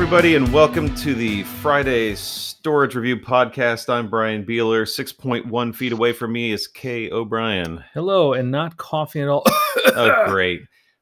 everybody, and welcome to the Friday Storage Review podcast. I'm Brian Beeler. 6.1 feet away from me is Kay O'Brien. Hello, and not coughing at all. Oh, great.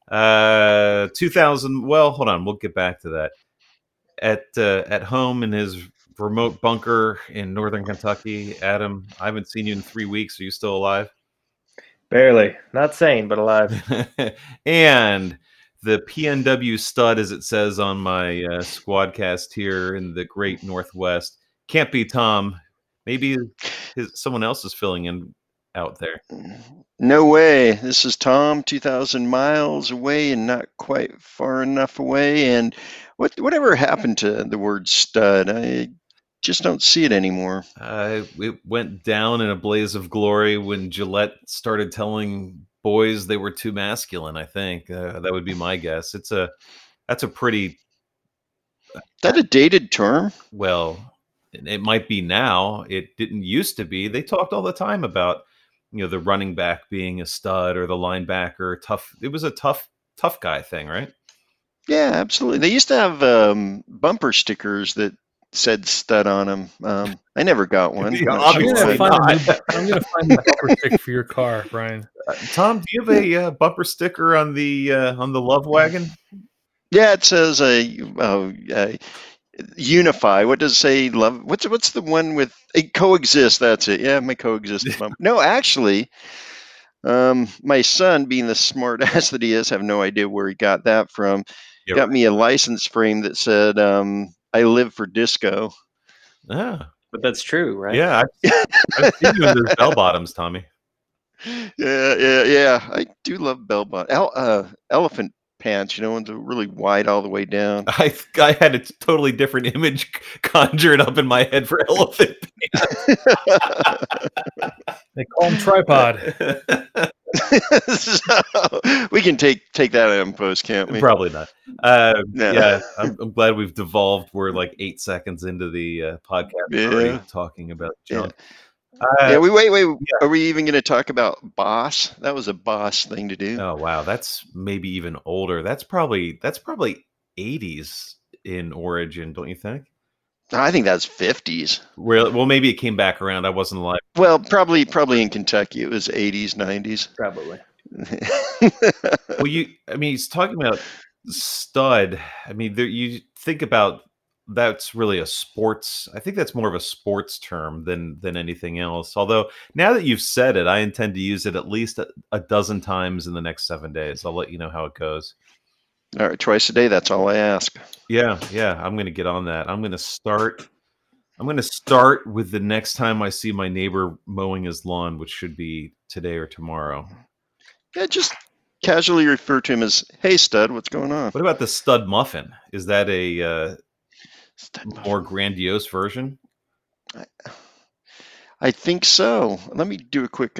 2000, well, hold on, we'll get back to that. At home in his remote bunker in northern Kentucky, Adam, I haven't seen you in 3 weeks. Are you still alive? Barely. Not sane, but alive. And the PNW stud, as it says on my squadcast here in the great Northwest, can't be Tom. Maybe someone else is filling in out there. No way. This is Tom, 2,000 miles away and not quite far enough away. And whatever happened to the word stud? I just don't see it anymore. It went down in a blaze of glory when Gillette started telling boys they were too masculine. I think that would be my guess. That's a pretty. Is that a dated term? Well, it might be now. It didn't used to be. They talked all the time about the running back being a stud or the linebacker tough. It was a tough guy thing, right? Yeah, absolutely. They used to have bumper stickers that said stud on them. I never got one. Yeah, I'm going to find a bumper stick for your car, Brian. Tom, do you have a bumper sticker on the Love Wagon? Yeah, it says Unify. What does it say? Love. What's the one with coexist? That's it. Yeah, my coexist bumper. No, actually, my son, being the smart ass that he is, have no idea where he got that from. Yeah, got me a license frame that said I live for disco. Ah, But that's true, right? yeah. I've seen you in those bell bottoms, Tommy. Yeah. I do love bell bottom. Elephant pants, ones are really wide all the way down. I had a totally different image conjured up in my head for elephant pants. They call them tripod. So, we can take that out in post, can't we? Probably not. No. Yeah, I'm glad we've devolved. We're like 8 seconds into the podcast already talking about junk. Wait. Are we even going to talk about Boss? That was a Boss thing to do. Oh wow, that's maybe even older. That's probably 80s in origin, don't you think? I think that's 50s. Well, maybe it came back around. I wasn't alive. Well, probably in Kentucky it was 80s, 90s. Probably. Well, he's talking about stud. I mean, you think about that's really a sports. I think that's more of a sports term than anything else. Although now that you've said it, I intend to use it at least a dozen times in the next 7 days. I'll let you know how it goes. All right, twice a day. That's all I ask. Yeah. I'm going to get on that. I'm going to start with the next time I see my neighbor mowing his lawn, which should be today or tomorrow. Yeah, just casually refer to him as, "Hey, stud, what's going on?" What about the stud muffin? Is that a more grandiose version? I think so. Let me do a quick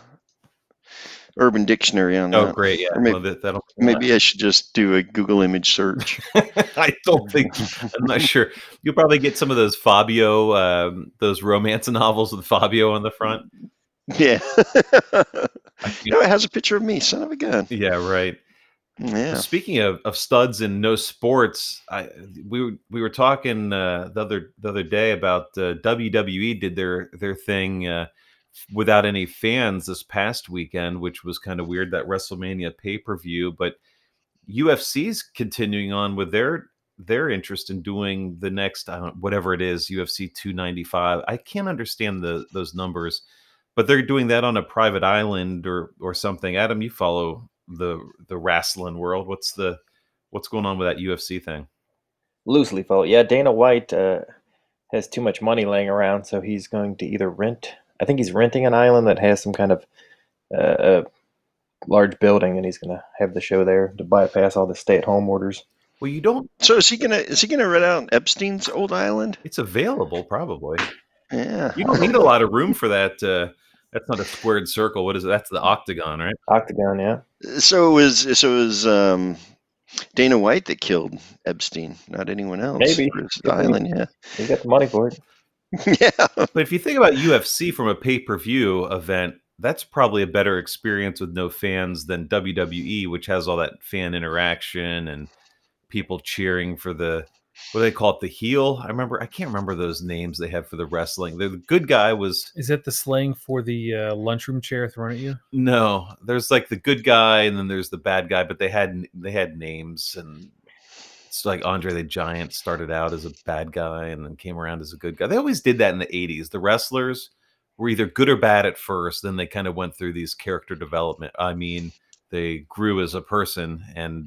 Urban Dictionary on that. Oh, great! Yeah, maybe I should just do a Google image search. I don't think. I'm not sure. You'll probably get some of those Fabio, those romance novels with Fabio on the front. Yeah. It has a picture of me, son of a gun. Yeah, right. Yeah. Speaking of studs and no sports, we were talking the other day about WWE did their thing without any fans this past weekend, which was kind of weird, that WrestleMania pay-per-view. But UFC's continuing on with their interest in doing the next, whatever it is, UFC 295. I can't understand those numbers, but they're doing that on a private island or something. Adam, you follow the wrestling world. What's going on with that UFC thing? Loosely follow. Yeah, Dana White has too much money laying around, so he's going to either rent. I think he's renting an island that has some kind of a large building, and he's going to have the show there to bypass all the stay-at-home orders. Well, you don't. So is he gonna rent out Epstein's old island? It's available, probably. Yeah. You don't need a lot of room for that. That's not a squared circle. What is it? That's the octagon, right? Octagon, yeah. So it was Dana White that killed Epstein, not anyone else. Maybe. The island, yeah. He got the money for it. Yeah. But if you think about UFC from a pay-per-view event, that's probably a better experience with no fans than WWE, which has all that fan interaction and people cheering for the what do they call it? The heel. I can't remember those names they have for the wrestling. The good guy was Is that the slang for the lunchroom chair thrown at you? no. There's like the good guy, and then there's the bad guy. But they had names, and it's like Andre the Giant started out as a bad guy, and then came around as a good guy. They always did that in the '80s. The wrestlers were either good or bad at first, then they kind of went through these character development. I mean, they grew as a person and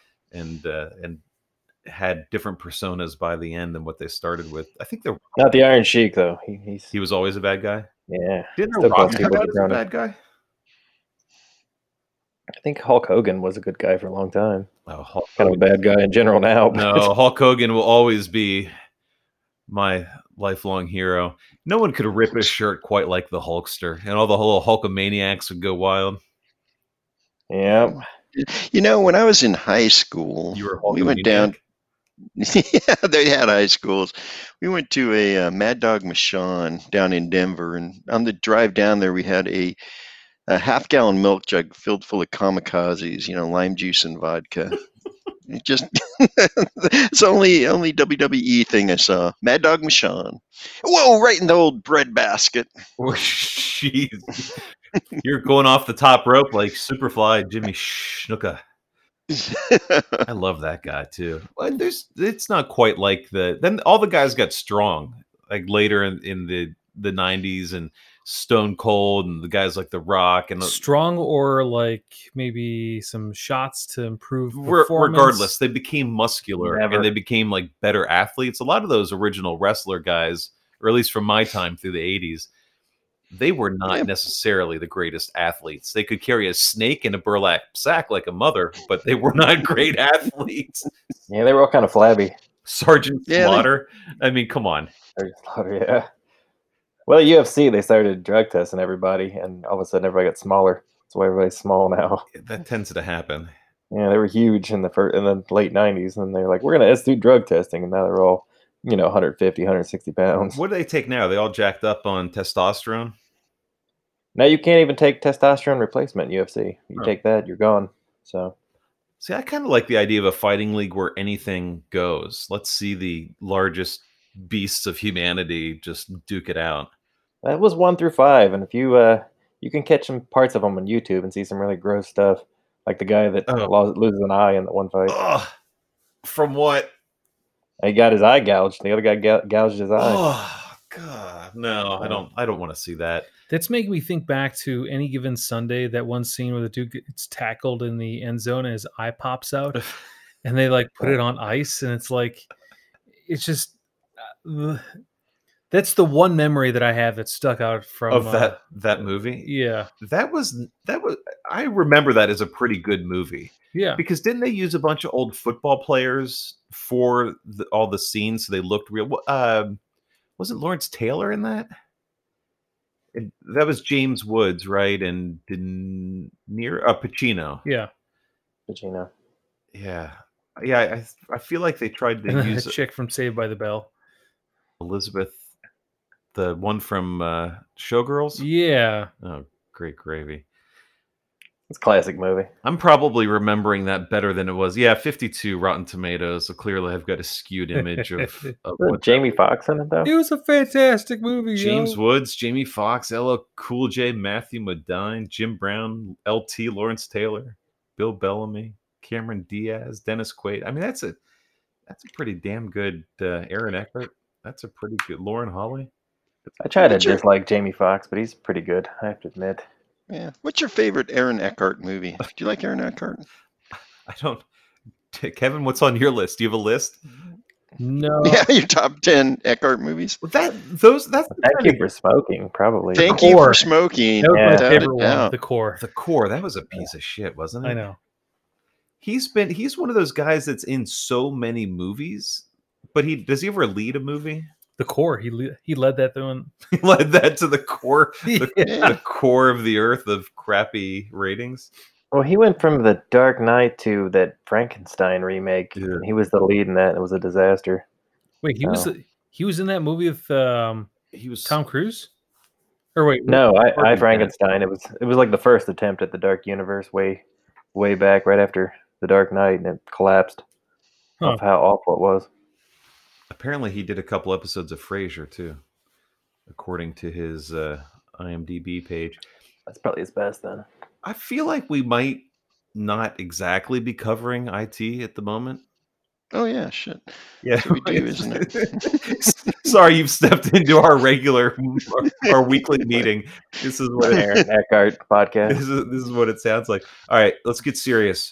had different personas by the end than what they started with. I think Not the Iron Sheik though. He's he was always a bad guy. yeah. Didn't The Still Rock calls come people out as a jabroni. bad guy? I think Hulk Hogan was a good guy for a long time. Oh, Hulk Kind of a Hogan. bad guy in general now. but- No, Hulk Hogan will always be my lifelong hero. No one could rip his shirt quite like the Hulkster, and all the whole Hulkamaniacs would go wild. yeah. You know, when I was in high school, You were a we went down. Hulkamaniac? Yeah, they had high schools. We went to a Mad Dog Michon down in Denver, and on the drive down there, we had a half-gallon milk jug filled full of kamikazes, lime juice and vodka. It just it's only WWE thing I saw. Mad Dog Michon. Whoa, right in the old bread basket. Oh, jeez. You're going off the top rope like Superfly Jimmy Snuka. I love that guy too. But it's not quite like then all the guys got strong like later in the 90s, and Stone Cold and the guys like The Rock and Strong, or like maybe some shots to improve performance? regardless, they became muscular Never. and they became like better athletes. A lot of those original wrestler guys, or at least from my time through the 80s, they were not Yeah. necessarily the greatest athletes. They could carry a snake in a burlap sack like a mother, but they were not great athletes. Yeah, they were all kind of flabby. Sergeant Yeah, Slaughter. I mean, come on. Yeah. Well, UFC, they started drug testing everybody, and all of a sudden everybody got smaller. That's why everybody's small now. That tends to happen. Yeah, they were huge in the late 90s, and they're like, let's do drug testing, and now they're all, 150, 160 pounds. What do they take now? Are they all jacked up on testosterone? Now you can't even take testosterone replacement in UFC. You Oh. take that, you're gone. So See, I kind of like the idea of a fighting league where anything goes. Let's see the largest beasts of humanity just duke it out. that was 1 through 5, and if you can catch some parts of them on YouTube and see some really gross stuff, like the guy that Oh. loses an eye in the one fight. Ugh. From what? He got his eye gouged. The other guy gouged his eye. Oh God, no! I don't want to see that. That's making me think back to Any Given Sunday, that one scene where the dude gets tackled in the end zone and his eye pops out, and they like put it on ice, and it's just that's the one memory that I have that stuck out from Of that movie. Yeah, That was I remember that as a pretty good movie. yeah. Because didn't they use a bunch of old football players for all the scenes so they looked real? Wasn't Lawrence Taylor in that? That was James Woods, right? And near Pacino. Yeah, But Yeah. I feel like they tried to and then use the chick from Saved by the Bell. Elizabeth, the one from Showgirls. Yeah, Oh, great gravy. it's a classic movie. I'm probably remembering that better than it was. Yeah, 52 Rotten Tomatoes. So clearly, I've got a skewed image of Wasn't what Jamie Foxx in it though? it was a fantastic movie. James yo. Woods, Jamie Foxx, LL Cool J, Matthew Modine, Jim Brown, LT, Lawrence Taylor, Bill Bellamy, Cameron Diaz, Dennis Quaid. I mean, that's a pretty damn good Aaron Eckhart. That's a pretty good Lauren Holly. I try to What's your- dislike Jamie Foxx, but he's pretty good, I have to admit. Yeah. What's your favorite Aaron Eckhart movie? Do you like Aaron Eckhart? I don't. Kevin, what's on your list? Do you have a list? No, Yeah, your top 10 Eckhart movies. That's Thank you for smoking, probably. Thank you Core. for smoking. that was Yeah. my Without a favorite one. doubt. The Core. The Core. That was a piece of shit, wasn't it? I know. He's one of those guys that's in so many movies, but does he ever lead a movie? The Core. He led that one. He led that to the core, the Yeah. core of the earth of crappy ratings. Well, he went from The Dark Knight to that Frankenstein remake. Yeah. And he was the lead in that. And it was a disaster. Wait, Oh. he was in that movie with He was Tom Cruise? Or wait, No, I Perfect. Frankenstein. It was like the first attempt at the Dark Universe way back right after The Dark Knight, and it collapsed Huh. of how awful it was. Apparently, he did a couple episodes of Frasier too, according to his IMDb page. That's probably his best then. I feel like we might not exactly be covering IT at the moment. Oh yeah, shit. Yeah, That's what we do, isn't it? Sorry, you've stepped into our regular, our weekly meeting. This is what Aaron Eckhart podcast. this is what it sounds like. All right, let's get serious.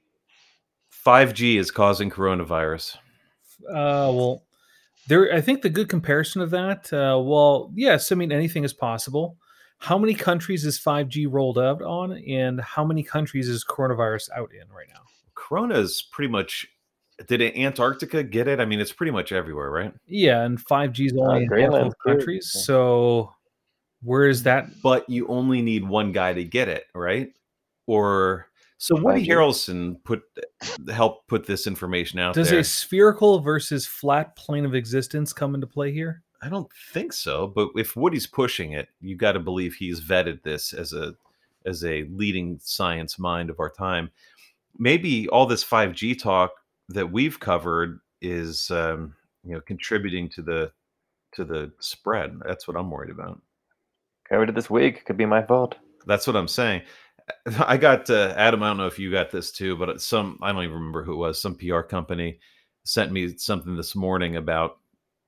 5G is causing coronavirus. Well, there. I think the good comparison of that. Well, yes. I mean, anything is possible. How many countries is 5G rolled out on, and how many countries is coronavirus out in right now? Corona is pretty much. Did Antarctica get it? I mean, it's pretty much everywhere, right? Yeah, and 5G is only in a handful Greenland's of too. countries. So where is that? But you only need one guy to get it, right? Or so Woody 5G. Harrelson helped put this information out Does there. a spherical versus flat plane of existence come into play here? I don't think so, but if Woody's pushing it, you got to believe he's vetted this as a leading science mind of our time. Maybe all this 5G talk that we've covered is contributing to the spread. That's what I'm worried about. Covered it this week. Could be my fault. That's what I'm saying. I got Adam. I don't know if you got this too, but I don't even remember who it was. Some PR company sent me something this morning about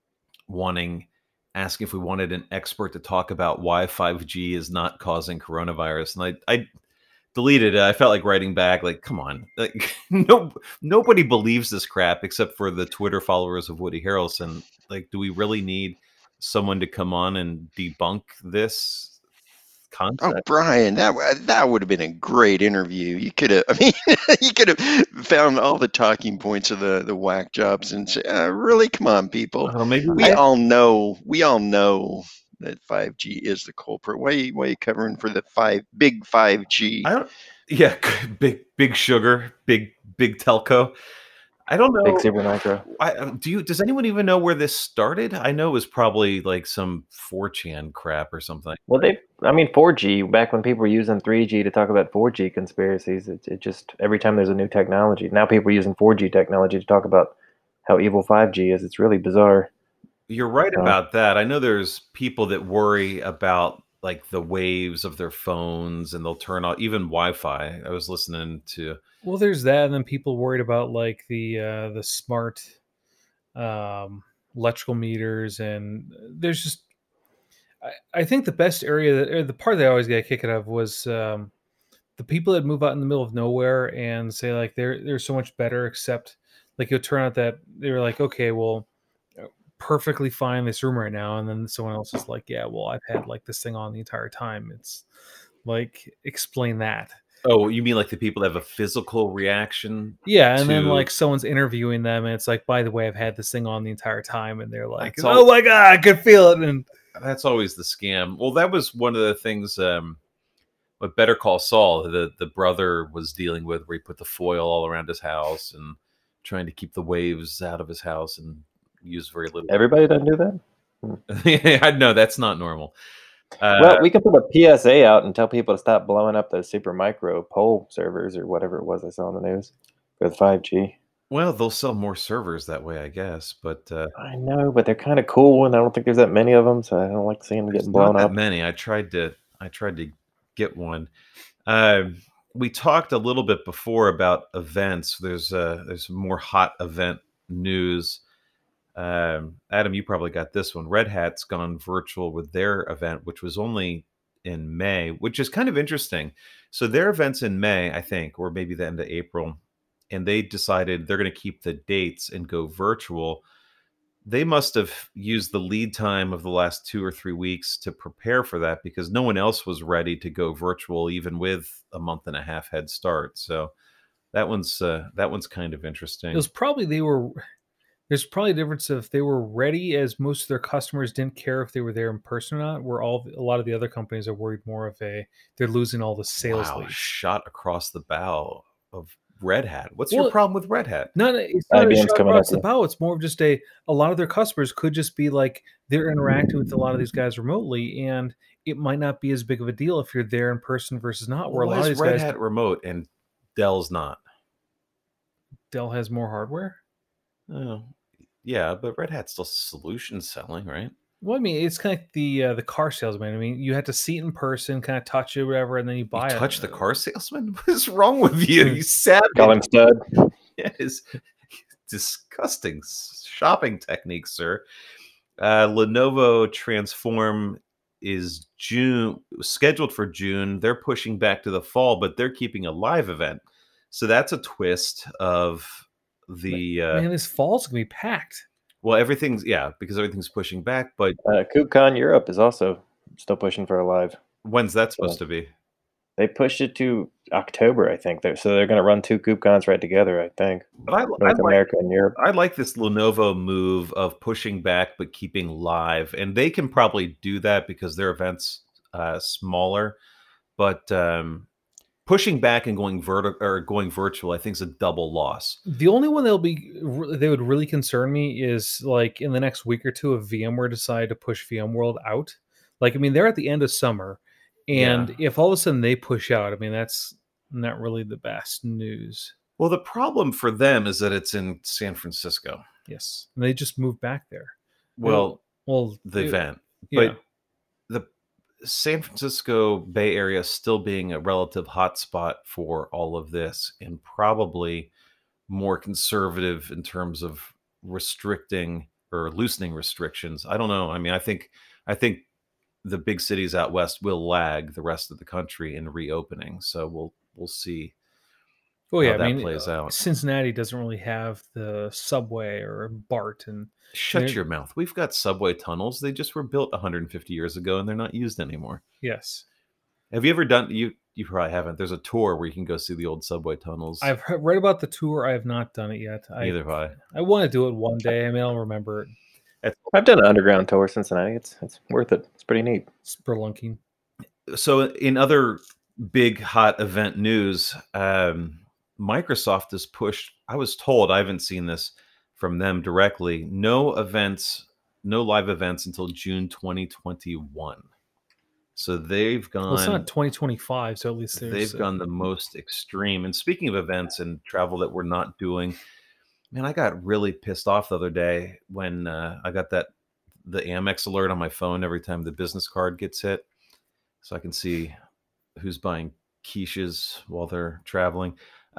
asking if we wanted an expert to talk about why 5G is not causing coronavirus, and I deleted it. I felt like writing back, like, come on, like nobody believes this crap except for the Twitter followers of Woody Harrelson. Like, do we really need someone to come on and debunk this concept? Oh, Brian, that would have been a great interview. You could have, I mean, you could have found all the talking points of the whack jobs and say, really, come on, people. Maybe We all know that 5G is the culprit. Why are you covering for the big 5G? Yeah, big sugar, big telco. I don't know. Big Super Nitro. Does anyone even know where this started? I know it was probably like some 4chan crap or something. Well, 4G, back when people were using 3G to talk about 4G conspiracies, it just, every time there's a new technology, now people are using 4G technology to talk about how evil 5G is. It's really bizarre. You're right about that. I know there's people that worry about like the waves of their phones, and they'll turn off even Wi-Fi. I was listening to. Well, there's that, and then people worried about like the smart electrical meters, and there's just. I think the best area, or the part that I always get a kick out of, was the people that move out in the middle of nowhere and say like they're so much better, except like it'll turn out that they were like, okay, well, perfectly fine in this room right now, and then someone else is like, yeah, well, I've had like this thing on the entire time. It's like, explain that. Oh, you mean like the people that have a physical reaction? Yeah, and then like someone's interviewing them, and it's like, by the way, I've had this thing on the entire time, and they're like, oh my god, I could feel it. And that's always the scam. Well, that was one of the things what Better Call Saul, the brother was dealing with, where he put the foil all around his house and trying to keep the waves out of his house and use very little. Everybody doesn't do that? Yeah, no, that's not normal. Well, we can put a PSA out and tell people to stop blowing up those super micro poll servers or whatever it was I saw in the news with 5G. Well, they'll sell more servers that way, I guess. But I know, but they're kind of cool, and I don't think there's that many of them, so I don't like seeing them getting blown not up. That many. I tried to get one. We talked a little bit before about events. There's more hot event news. Adam, you probably got this one. Red Hat's gone virtual with their event, which was only in May, which is kind of interesting. So their event's in May, I think, or maybe the end of April, and they decided they're going to keep the dates and go virtual. They must have used the lead time of the last 2 or 3 weeks to prepare for that, because no one else was ready to go virtual, even with a month and a half head start. So that one's kind of interesting. It was probably there's probably a difference if they were ready, as most of their customers didn't care if they were there in person or not, where a lot of the other companies are worried more of they're losing all the sales leads. Shot across the bow of Red Hat. What's your problem with Red Hat? No, it's not a shot across the bow. It's more of just a lot of their customers could just be like, they're interacting with a lot of these guys remotely, and it might not be as big of a deal if you're there in person versus not. Where a lot of these Red Hat remote and Dell's not? Dell has more hardware. Oh, Yeah, but Red Hat's still solution selling, right? Well, I mean, it's kind of like the car salesman. I mean, you had to see it in person, kind of touch it, whatever, and then you You buy it. touch the car salesman? What is wrong with you? You savage. Call him stud. Yes. Disgusting shopping techniques, sir. Lenovo Transform is scheduled for June. They're pushing back to the fall, but they're keeping a live event. So that's a twist of the Man, this fall's gonna be packed. well, because everything's pushing back. But KubeCon Europe is also still pushing for a live. when's that supposed to be? They pushed it to October, I think. So they're going to run 2 KubeCons right together, I think. But North America and Europe. I like this Lenovo move of pushing back but keeping live, and they can probably do that because their events smaller. But pushing back and going virtual, I think is a double loss. The only one they would really concern me is like in the next week or two, if VMware decide to push VMworld out. Like, I mean, they're at the end of summer, and if all of a sudden they push out, I mean, that's not really the best news. Well, the problem for them is that it's in San Francisco. Yes, and they just moved back there. Well, the event, yeah. but the San Francisco Bay Area still being a relative hotspot for all of this, and probably more conservative in terms of restricting or loosening restrictions. I don't know. I mean, I think the big cities out west will lag the rest of the country in reopening. So we'll see. Oh yeah, how that I mean, plays out. Cincinnati doesn't really have the subway or BART, and Shut your mouth. We've got subway tunnels. They just were built 150 years ago, and they're not used anymore. yes, Have you ever done? You probably haven't. There's a tour where you can go see the old subway tunnels. I've read about the tour. I have not done it yet. Neither have I. I want to do it one day. I mean, I'll remember it. I've done an underground tour of Cincinnati. It's worth it. It's pretty neat. Spelunking. So, in other big hot event news, Microsoft has pushed. I was told, I haven't seen this from them directly. No live events until June 2021. So they've gone. Well, it's not 2025, so at least they've gone the most extreme. And speaking of events and travel that we're not doing, man, I got really pissed off the other day when I got the Amex alert on my phone every time the business card gets hit, so I can see who's buying quiches while they're traveling.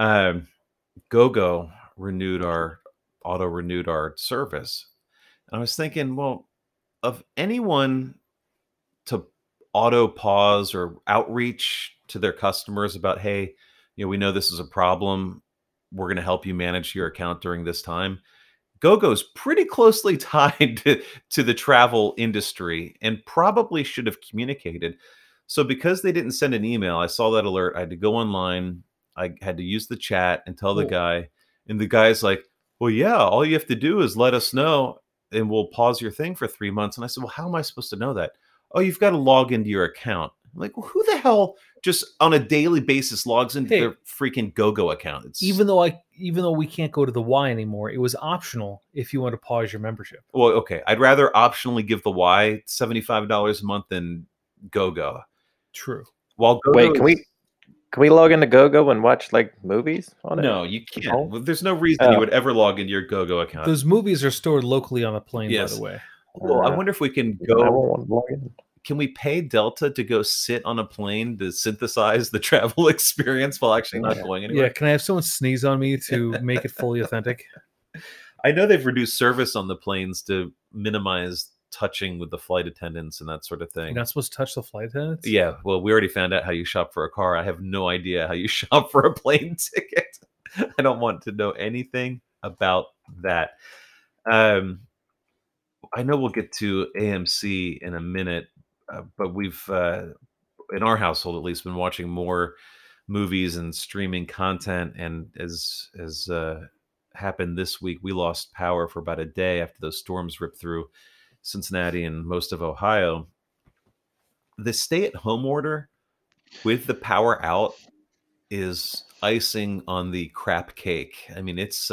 GoGo renewed our service, and I was thinking, well, of anyone to auto pause or outreach to their customers about, hey, we know this is a problem. We're going to help you manage your account during this time. GoGo's pretty closely tied to the travel industry and probably should have communicated. So because they didn't send an email, I saw that alert. I had to go online. I had to use the chat and tell the guy. And the guy's like, well, yeah, all you have to do is let us know and we'll pause your thing for 3 months. And I said, well, how am I supposed to know that? Oh, you've got to log into your account. I'm like, well, who the hell just on a daily basis logs into their freaking GoGo account? Even though we can't go to the Y anymore, it was optional if you want to pause your membership. Well, okay, I'd rather optionally give the Y $75 a month than GoGo. True. Well, wait, can we log into GoGo and watch like movies on it? No, you can't. Oh. There's no reason you would ever log into your GoGo account. Those movies are stored locally on the plane, by the way. Well, I wonder if we can go. I won't want to log in. Can we pay Delta to go sit on a plane to synthesize the travel experience while actually not going anywhere? Yeah, can I have someone sneeze on me to make it fully authentic? I know they've reduced service on the planes to minimize touching with the flight attendants and that sort of thing. You're not supposed to touch the flight attendants? Yeah, well, we already found out how you shop for a car. I have no idea how you shop for a plane ticket. I don't want to know anything about that. I know we'll get to AMC in a minute, but we've, in our household at least, been watching more movies and streaming content. And as happened this week, we lost power for about a day after those storms ripped through Cincinnati and most of Ohio. The stay-at-home order with the power out is icing on the crap cake. I mean, it's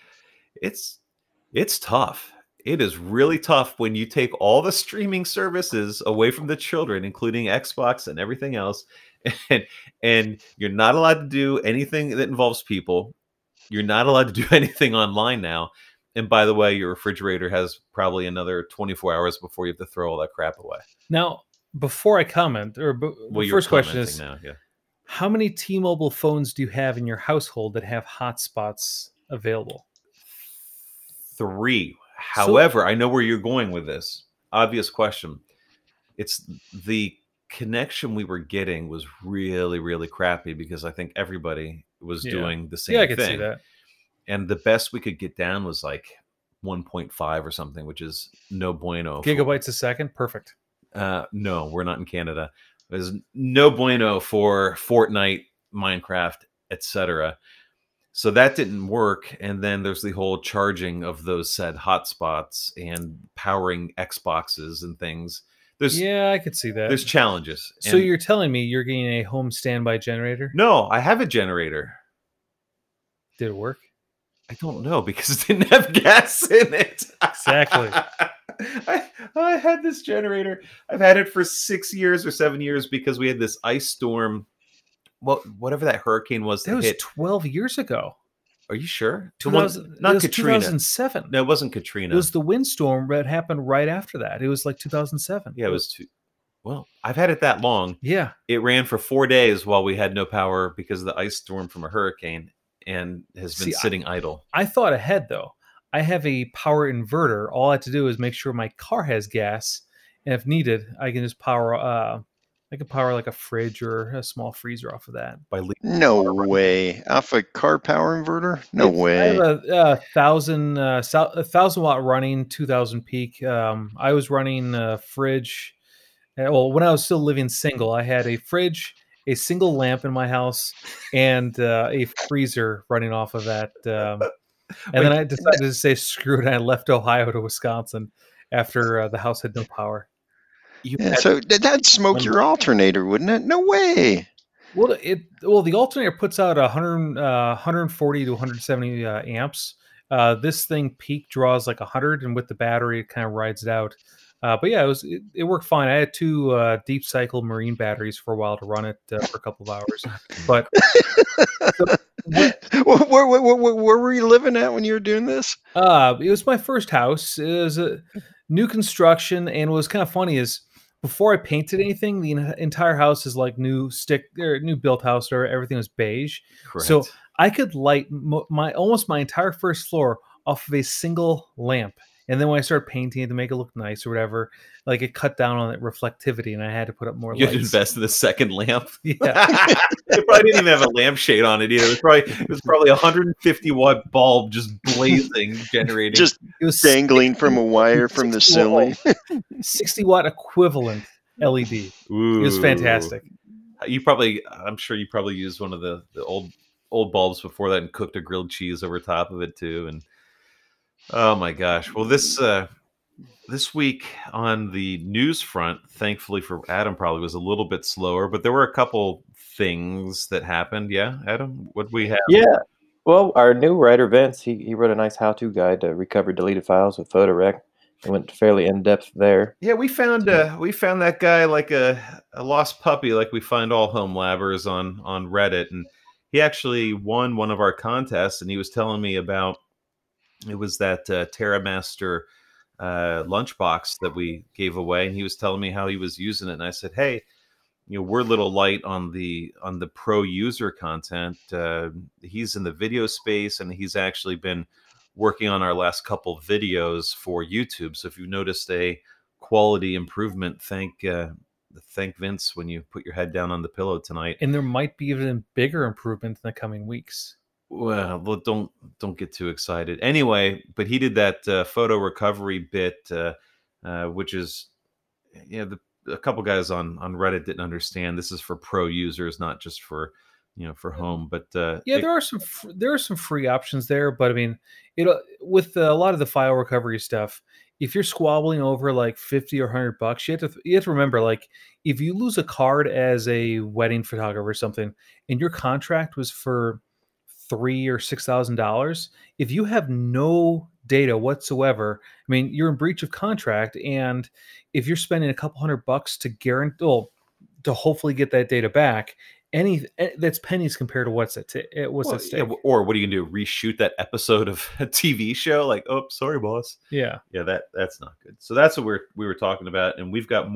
tough. It is really tough when you take all the streaming services away from the children, including Xbox and everything else, and you're not allowed to do anything that involves people. You're not allowed to do anything online now. And by the way, your refrigerator has probably another 24 hours before you have to throw all that crap away. Now, before I comment, Well, the you're first question commenting is, now, yeah. how many T-Mobile phones do you have in your household that have hotspots available? 3. However, I know where you're going with this. Obvious question. It's the connection we were getting was really, really crappy because I think everybody was Yeah. doing the same Yeah, I could see thing. that. And the best we could get down was like 1.5 or something, which is no bueno. Gigabytes a second, perfect. No, we're not in Canada. There's no bueno for Fortnite, Minecraft, etc. So that didn't work. And then there's the whole charging of those said hotspots and powering Xboxes and things. Yeah, I could see that. There's challenges. So And you're telling me you're getting a home standby generator? no, I have a generator. Did it work? I don't know because it didn't have gas in it. Exactly. I had this generator. I've had it for 6 years or 7 years because we had this ice storm. Whatever that hurricane was That that was hit. 12 years ago. Are you sure? 2000, Not it was Katrina. 2007. No, it wasn't Katrina. It was the windstorm that happened right after that. It was like 2007. Yeah, it was too. Well, I've had it that long. Yeah. It ran for 4 days while we had no power because of the ice storm from a hurricane and has been sitting idle. I thought ahead, though. I have a power inverter. All I have to do is make sure my car has gas. And if needed, I can just power... I could power like a fridge or a small freezer off of that. No way. Off a car power inverter? No way. I have a 1,000 watt running, 2,000 peak. I was running a fridge. Well, when I was still living single, I had a fridge, a single lamp in my house, and a freezer running off of that. And then I decided to say screw it. And I left Ohio to Wisconsin after the house had no power. Yeah, so that'd smoke your alternator, wouldn't it? No way. Well, the alternator puts out 140 to 170 amps. This thing peak draws like 100, and with the battery, it kind of rides it out. But yeah, it worked fine. I had 2 deep cycle marine batteries for a while to run it for a couple of hours. But where were you living at when you were doing this? It was my first house. It was a new construction, and what was kind of funny is before I painted anything, the entire house is like new built house, or everything was beige. Correct. So I could light almost my entire first floor off of a single lamp. And then when I started painting it to make it look nice or whatever, like it cut down on that reflectivity, and I had to put up more lights. You had to invest in the second lamp. Yeah. It probably didn't even have a lampshade on it either. It was probably 150 watt bulb just blazing, generating. It was dangling from a wire from the ceiling. 60 watt equivalent LED. Ooh. It was fantastic. I'm sure you probably used one of the old bulbs before that and cooked a grilled cheese over top of it too. And oh my gosh. Well, this week on the news front, thankfully for Adam, probably was a little bit slower, but there were a couple things that happened. Yeah, Adam, what do we have? Yeah. Well, our new writer, Vince, he wrote a nice how-to guide to recover deleted files with PhotoRec. It went fairly in-depth there. Yeah, we found that guy like a lost puppy, like we find all home labbers on Reddit, and he actually won one of our contests, and he was telling me about it was that TerraMaster lunchbox that we gave away, and he was telling me how he was using it, and I said, hey, we're a little light on the pro user content. He's in the video space, and he's actually been working on our last couple videos for YouTube. So if you noticed a quality improvement, thank Vince when you put your head down on the pillow tonight. And there might be even bigger improvement in the coming weeks. Well, don't get too excited. Anyway, but he did that photo recovery bit, which is, a couple guys on Reddit didn't understand. This is for pro users, not just for for home. But there are some free options there. But I mean, with a lot of the file recovery stuff, if you're squabbling over like $50 or $100, you have to remember, like, if you lose a card as a wedding photographer or something, and your contract was for $3,000 or $6,000, if you have no data whatsoever, I mean, you're in breach of contract. And if you're spending a couple $100 to guarantee, to hopefully get that data back, that's pennies compared to what's at Well, stake. yeah, or what are you gonna do? Reshoot that episode of a TV show? Like, oh, sorry, boss. Yeah. Yeah, that's not good. So that's what we were talking about, and we've got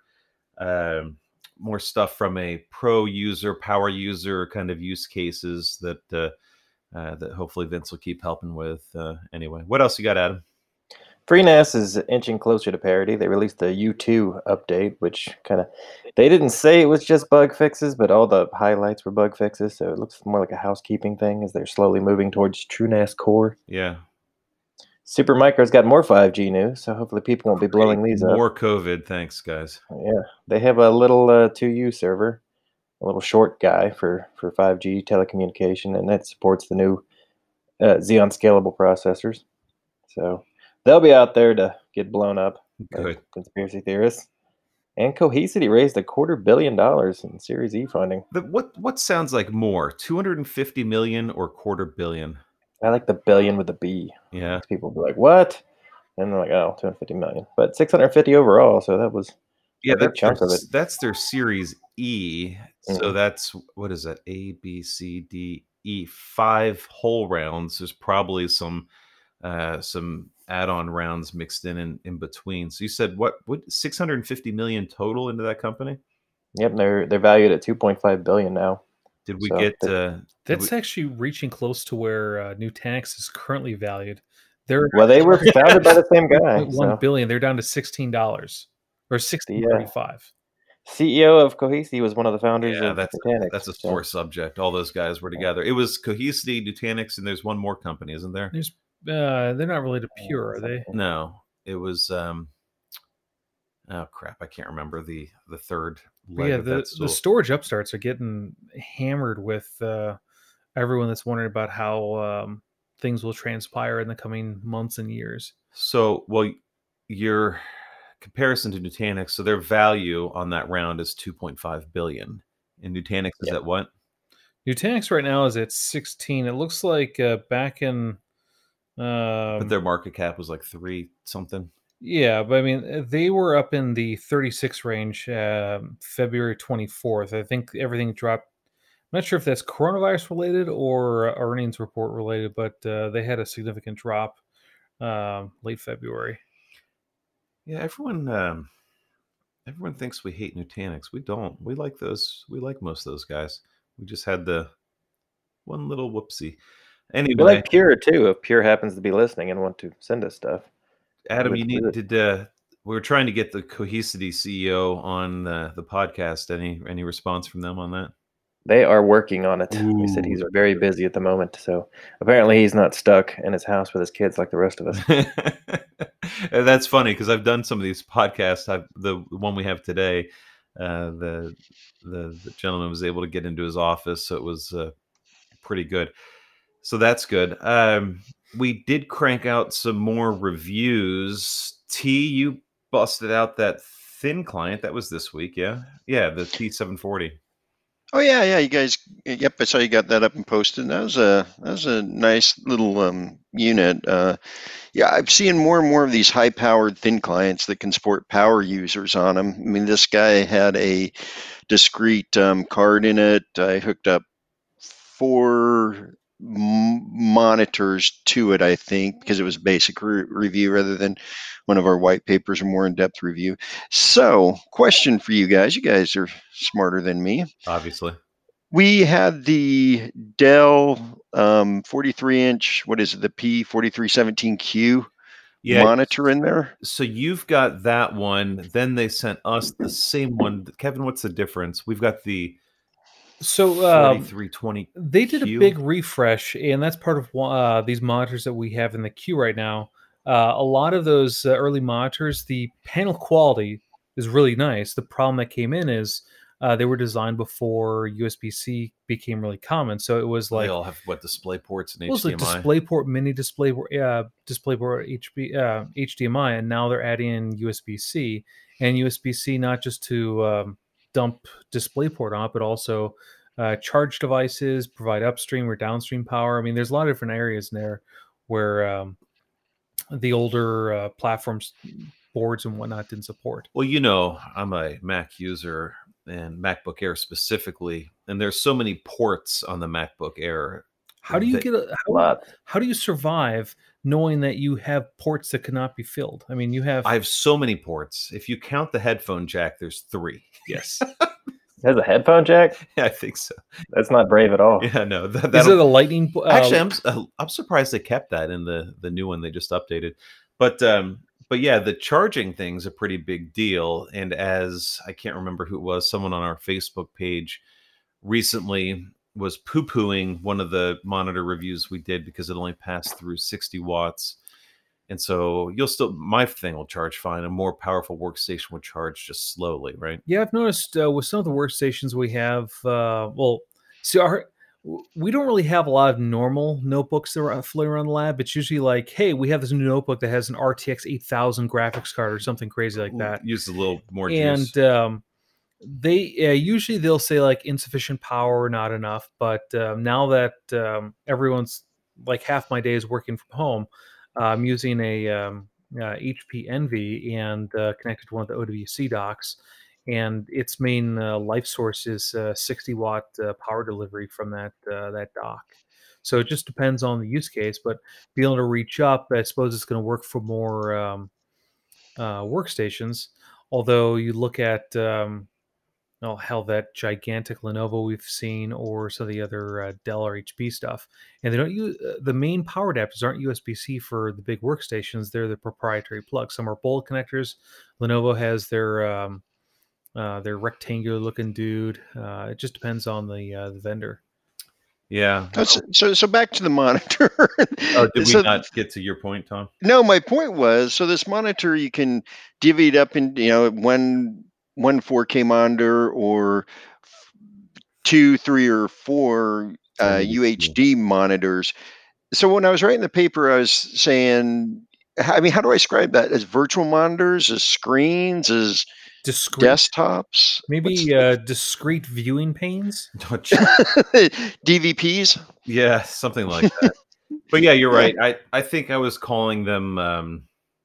more stuff from a pro user, power user kind of use cases that hopefully Vince will keep helping with. Anyway, what else you got, Adam? FreeNAS is inching closer to parity. They released a U2 update, which they didn't say it was just bug fixes, but all the highlights were bug fixes, so it looks more like a housekeeping thing as they're slowly moving towards TrueNAS Core. Yeah. Supermicro's got more 5G news, so hopefully people won't be blowing these up. More COVID, thanks, guys. Yeah, they have a little 2U server, a little short guy for 5G telecommunication, and that supports the new Xeon Scalable processors. So they'll be out there to get blown up by Good. conspiracy theorists. And Cohesity raised $250 million in Series E funding. What sounds like more, 250 million or $250 million? I like the billion with a B. Yeah. People be like, what? And they're like, oh, 250 million. But 650 overall, so that was a big chunk of it. That's their Series E. So Mhm. that's, what is that? A, B, C, D, E. 5 whole rounds. There's probably some add-on rounds mixed in between. So you said what 650 million total into that company? Yep, they're valued at 2.5 billion now. Did we So get That's actually reaching close to where Nutanix is currently valued. they were founded by the same guy. $1 billion. They're down to $16 or $16.35. CEO of Cohesity was one of the founders of Nutanix. That's a sore subject. All those guys were together. It was Cohesity, Nutanix, and there's one more company, isn't there? There's they're not related to Pure, are they? No, it was oh crap, I can't remember the third leg of that stool. The storage upstarts are getting hammered with everyone that's wondering about how things will transpire in the coming months and years. So, well, your comparison to Nutanix, so their value on that round is 2.5 billion, and Nutanix is at what? Nutanix right now is at 16. It looks like back in but their market cap was like 3 something. Yeah, but I mean, they were up in the 36 range February 24th. I think everything dropped. I'm not sure if that's coronavirus related or earnings report related, but they had a significant drop late February. Yeah, everyone thinks we hate Nutanix. We don't. We like those. We like most of those guys. We just had the one little whoopsie. Anyway, we like Pure too. If Pure happens to be listening and want to send us stuff, Adam, we were trying to get the Cohesity CEO on the podcast. Any response from them on that? They are working on it. They said he's very busy at the moment, so apparently he's not stuck in his house with his kids like the rest of us. That's funny because I've done some of these podcasts. The one we have today, the gentleman was able to get into his office, so it was pretty good. So that's good. We did crank out some more reviews. T, you busted out that thin client. That was this week, yeah? Yeah, the T740. Oh yeah, you guys. Yep, I saw you got that up and posted. That was a nice little unit. Yeah, I'm seeing more and more of these high-powered thin clients that can support power users on them. I mean, this guy had a discrete card in it. I hooked up 4 monitors to it, I think, because it was basic review rather than one of our white papers or more in-depth review. So, question for you guys. You guys are smarter than me. Obviously. We had the Dell 43-inch, what is it, the P4317Q monitor in there. So you've got that one. Then they sent us the same one. Kevin, what's the difference? We've got the 4320. They did a big refresh, and that's part of these monitors that we have in the queue right now. A lot of those early monitors, the panel quality is really nice. The problem that came in is they were designed before USB-C became really common. So it was like they all have display ports and HDMI. It was like DisplayPort, mini DisplayPort, HDMI, and now they're adding in USB-C and USB-C not just to dump DisplayPort on it, but also charge devices, provide upstream or downstream power. I mean, there's a lot of different areas in there where the older platforms, boards and whatnot didn't support. Well, you know, I'm a Mac user. and MacBook Air specifically, and there's so many ports on the MacBook Air. How do you that- get a how do you survive knowing that you have ports that cannot be filled? I mean, you have I have so many ports. If you count the headphone jack, there's 3. yes. It has a headphone jack? Yeah, I think so. That's not brave at all. Yeah, no. Is it That'll, a lightning? actually, I'm surprised they kept that in the new one they just updated. But yeah, the charging thing's a pretty big deal. And as I can't remember who it was, someone on our Facebook page recently was poo-pooing one of the monitor reviews we did because it only passed through 60 watts. And so my thing will charge fine. A more powerful workstation would charge just slowly, right? Yeah, I've noticed with some of the workstations we have. We don't really have a lot of normal notebooks that are floating around the lab. It's usually like, hey, we have this new notebook that has an RTX 8000 graphics card or something crazy like that. Use a little more And juice. they usually they'll say like insufficient power, not enough. But now that everyone's like half my day is working from home, I'm using a HP Envy and connected to one of the OWC docks, and its main life source is 60-watt power delivery from that dock. So it just depends on the use case, but being able to reach up, I suppose it's going to work for more workstations. Although you look at oh hell, that gigantic Lenovo we've seen, or some of the other Dell or HP stuff, and they don't use the main power adapters aren't USB-C for the big workstations. They're the proprietary plugs. Some are bolt connectors. Lenovo has their rectangular looking dude. It just depends on the vendor. Yeah. So back to the monitor. Oh, did we So- not get to your point, Tom? No, my point was, so this monitor, you can divvy it up in, one 4K monitor or 2, 3, or 4 UHD monitors. So when I was writing the paper, I was saying, I mean, how do I describe that? As virtual monitors, as screens, as Discrete, desktops? maybe discrete viewing panes. Oh, gee. DVPs? Yeah, something like that. But yeah, you're right. I think I was calling them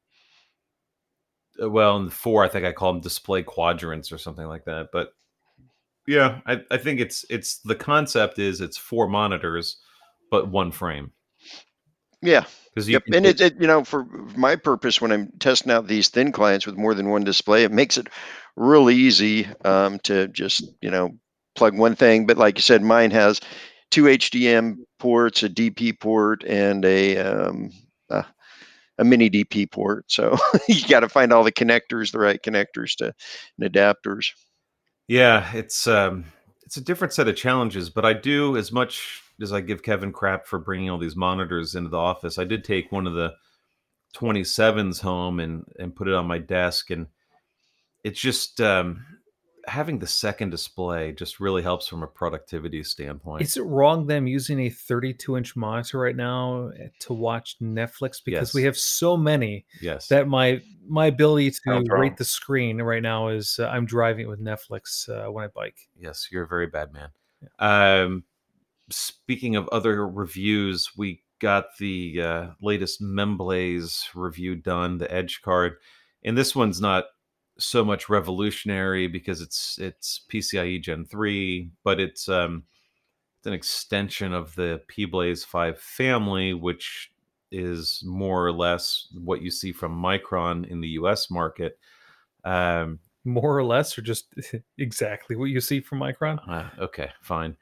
well, in the 4, I think I call them display quadrants or something like that. But yeah, I think it's the concept is it's 4 monitors, but 1 frame. Yeah. Because Yep. And for my purpose, when I'm testing out these thin clients with more than one display, it makes it really easy to just, plug one thing. But like you said, mine has 2 HDM ports, a DP port, and a mini DP port. So you got to find all the connectors, the right connectors and adapters. yeah, it's a different set of challenges. But I do, as much as I give Kevin crap for bringing all these monitors into the office, I did take one of the 27s home and put it on my desk, and it's just having the second display just really helps from a productivity standpoint. Is it wrong them using a 32-inch monitor right now to watch Netflix? Because we Yes. have so many Yes. that my ability to Sounds wrong. rate the screen right now is I'm driving it with Netflix when I bike. Yes, you're a very bad man. Yeah. Speaking of other reviews, we got the latest Memblaze review done, the Edge card, and this one's not so much revolutionary because it's PCIe Gen 3, but it's an extension of the P-Blaze 5 family, which is more or less what you see from Micron in the US market. More or less, or just exactly what you see from Micron? Okay, fine.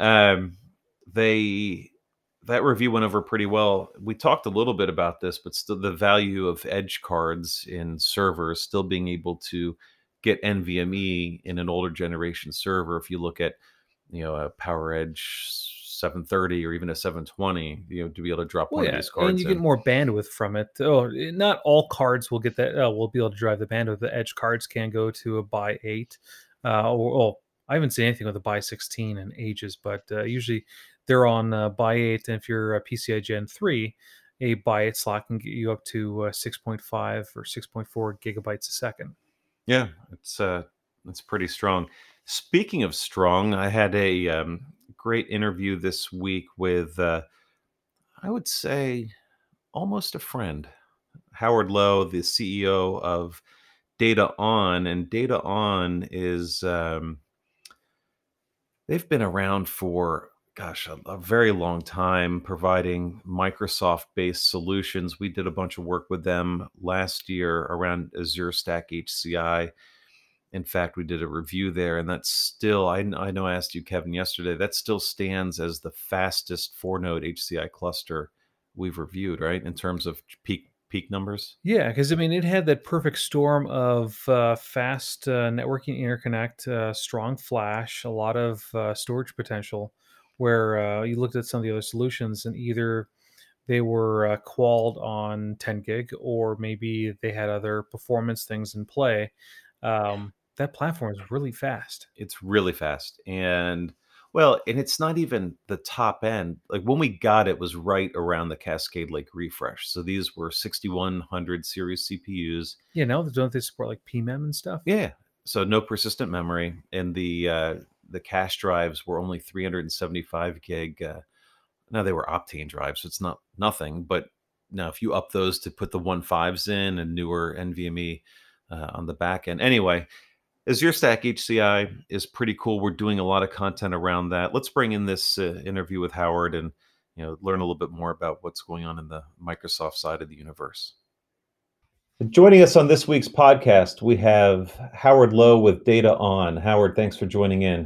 That review went over pretty well. We talked a little bit about this, but still the value of Edge cards in servers, still being able to get NVMe in an older generation server. If you look at, a PowerEdge 730 or even a 720, to be able to drop one of these cards and you get in. more bandwidth from it. Not all cards will get that. Will be able to drive the bandwidth. The Edge cards can go to a by 8, I haven't seen anything with a by 16 in ages, but usually they're on by 8. And if you're a PCI Gen 3, a by 8 slot can get you up to 6.5 or 6.4 gigabytes a second. Yeah, it's pretty strong. Speaking of strong, I had a great interview this week with, I would say, almost a friend, Howard Lowe, the CEO of Data On, and Data On is They've been around for, gosh, a very long time, providing Microsoft-based solutions. We did a bunch of work with them last year around Azure Stack HCI. In fact, we did a review there, and that's still, I know I asked you, Kevin, yesterday, that still stands as the fastest 4-node HCI cluster we've reviewed, right? In terms of peak numbers. Yeah, because I mean, it had that perfect storm of fast networking interconnect, strong flash, a lot of storage potential. Where you looked at some of the other solutions, and either they were qualled on 10 gig, or maybe they had other performance things in play. That platform is really fast. It's really fast. And well, and it's not even the top end. Like when we got it was right around the Cascade Lake refresh. So these were 6100 series CPUs. Yeah, now don't they support like PMEM and stuff? Yeah. So no persistent memory, and the cache drives were only 375 gig. Now they were Optane drives, so it's not nothing. But now if you up those to put the 1.5s in and newer NVMe on the back end, anyway, Azure Stack HCI is pretty cool. We're doing a lot of content around that. Let's bring in this interview with Howard and learn a little bit more about what's going on in the Microsoft side of the universe. Joining us on this week's podcast, we have Howard Lowe with Data On. Howard, thanks for joining in.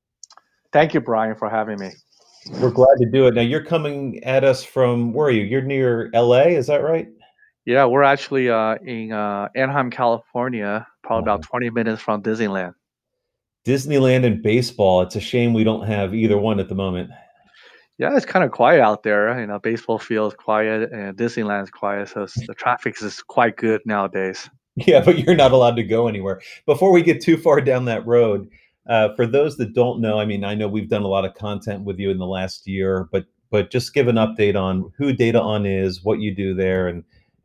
Thank you, Brian, for having me. We're glad to do it. Now, you're coming at us from, where are you? You're near LA, is that right? Yeah, we're actually in Anaheim, California, probably about 20 minutes from Disneyland. Disneyland and baseball. It's a shame we don't have either one at the moment. Yeah, it's kind of quiet out there. Baseball field is quiet and Disneyland is quiet, so the traffic is quite good nowadays. Yeah, but you're not allowed to go anywhere. Before we get too far down that road, for those that don't know, I mean, I know we've done a lot of content with you in the last year, but just give an update on who Data On is, what you do there, and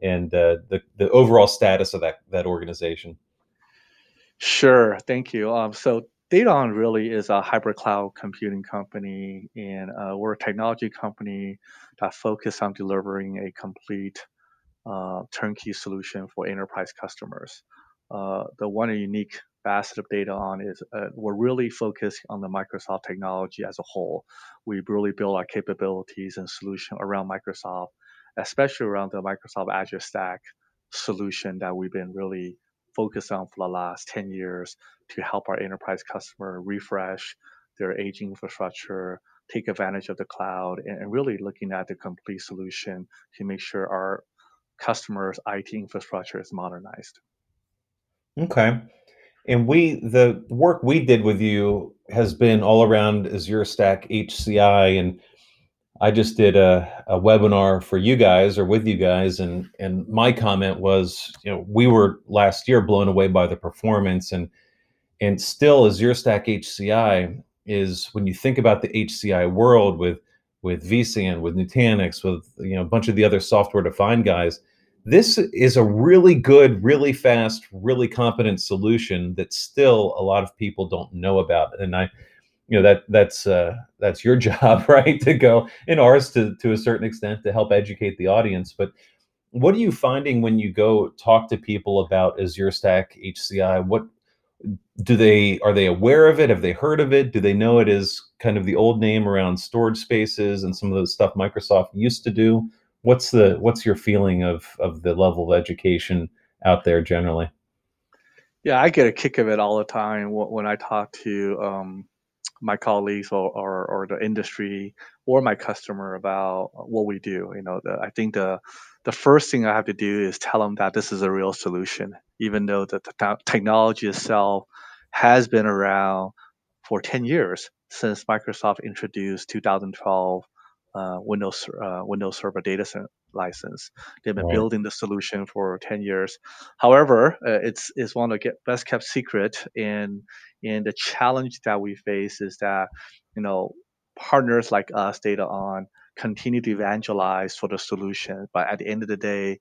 the overall status of that organization. Sure, thank you. So Dataon really is a hybrid cloud computing company, and we're a technology company that focuses on delivering a complete turnkey solution for enterprise customers. The one unique facet of Dataon is we're really focused on the Microsoft technology as a whole. We really build our capabilities and solution around Microsoft, especially around the Microsoft Azure Stack solution that we've been really focused on for the last 10 years to help our enterprise customer refresh their aging infrastructure, take advantage of the cloud, and really looking at the complete solution to make sure our customers' IT infrastructure is modernized. Okay. And the work we did with you has been all around Azure Stack HCI, and I just did a webinar for you guys or with you guys, and my comment was, we were last year blown away by the performance, and still Azure Stack HCI is, when you think about the HCI world with vSAN, with Nutanix, with a bunch of the other software defined guys, this is a really good, really fast, really competent solution that still a lot of people don't know about. And that's your job, right? To go, and ours to a certain extent, to help educate the audience. But what are you finding when you go talk to people about Azure Stack HCI? What are they aware of it? Have they heard of it? Do they know it is kind of the old name around storage spaces and some of the stuff Microsoft used to do? What's your feeling of the level of education out there generally? Yeah, I get a kick of it all the time when I talk to my colleagues or the industry or my customer about what we do. I think the first thing I have to do is tell them that this is a real solution, even though the technology itself has been around for 10 years since Microsoft introduced 2012 Windows Server Data Center license. They've been Right. building the solution for 10 years. However, it's one of the best kept secret, and the challenge that we face is that partners like us, Data On, continue to evangelize for the solution, but at the end of the day,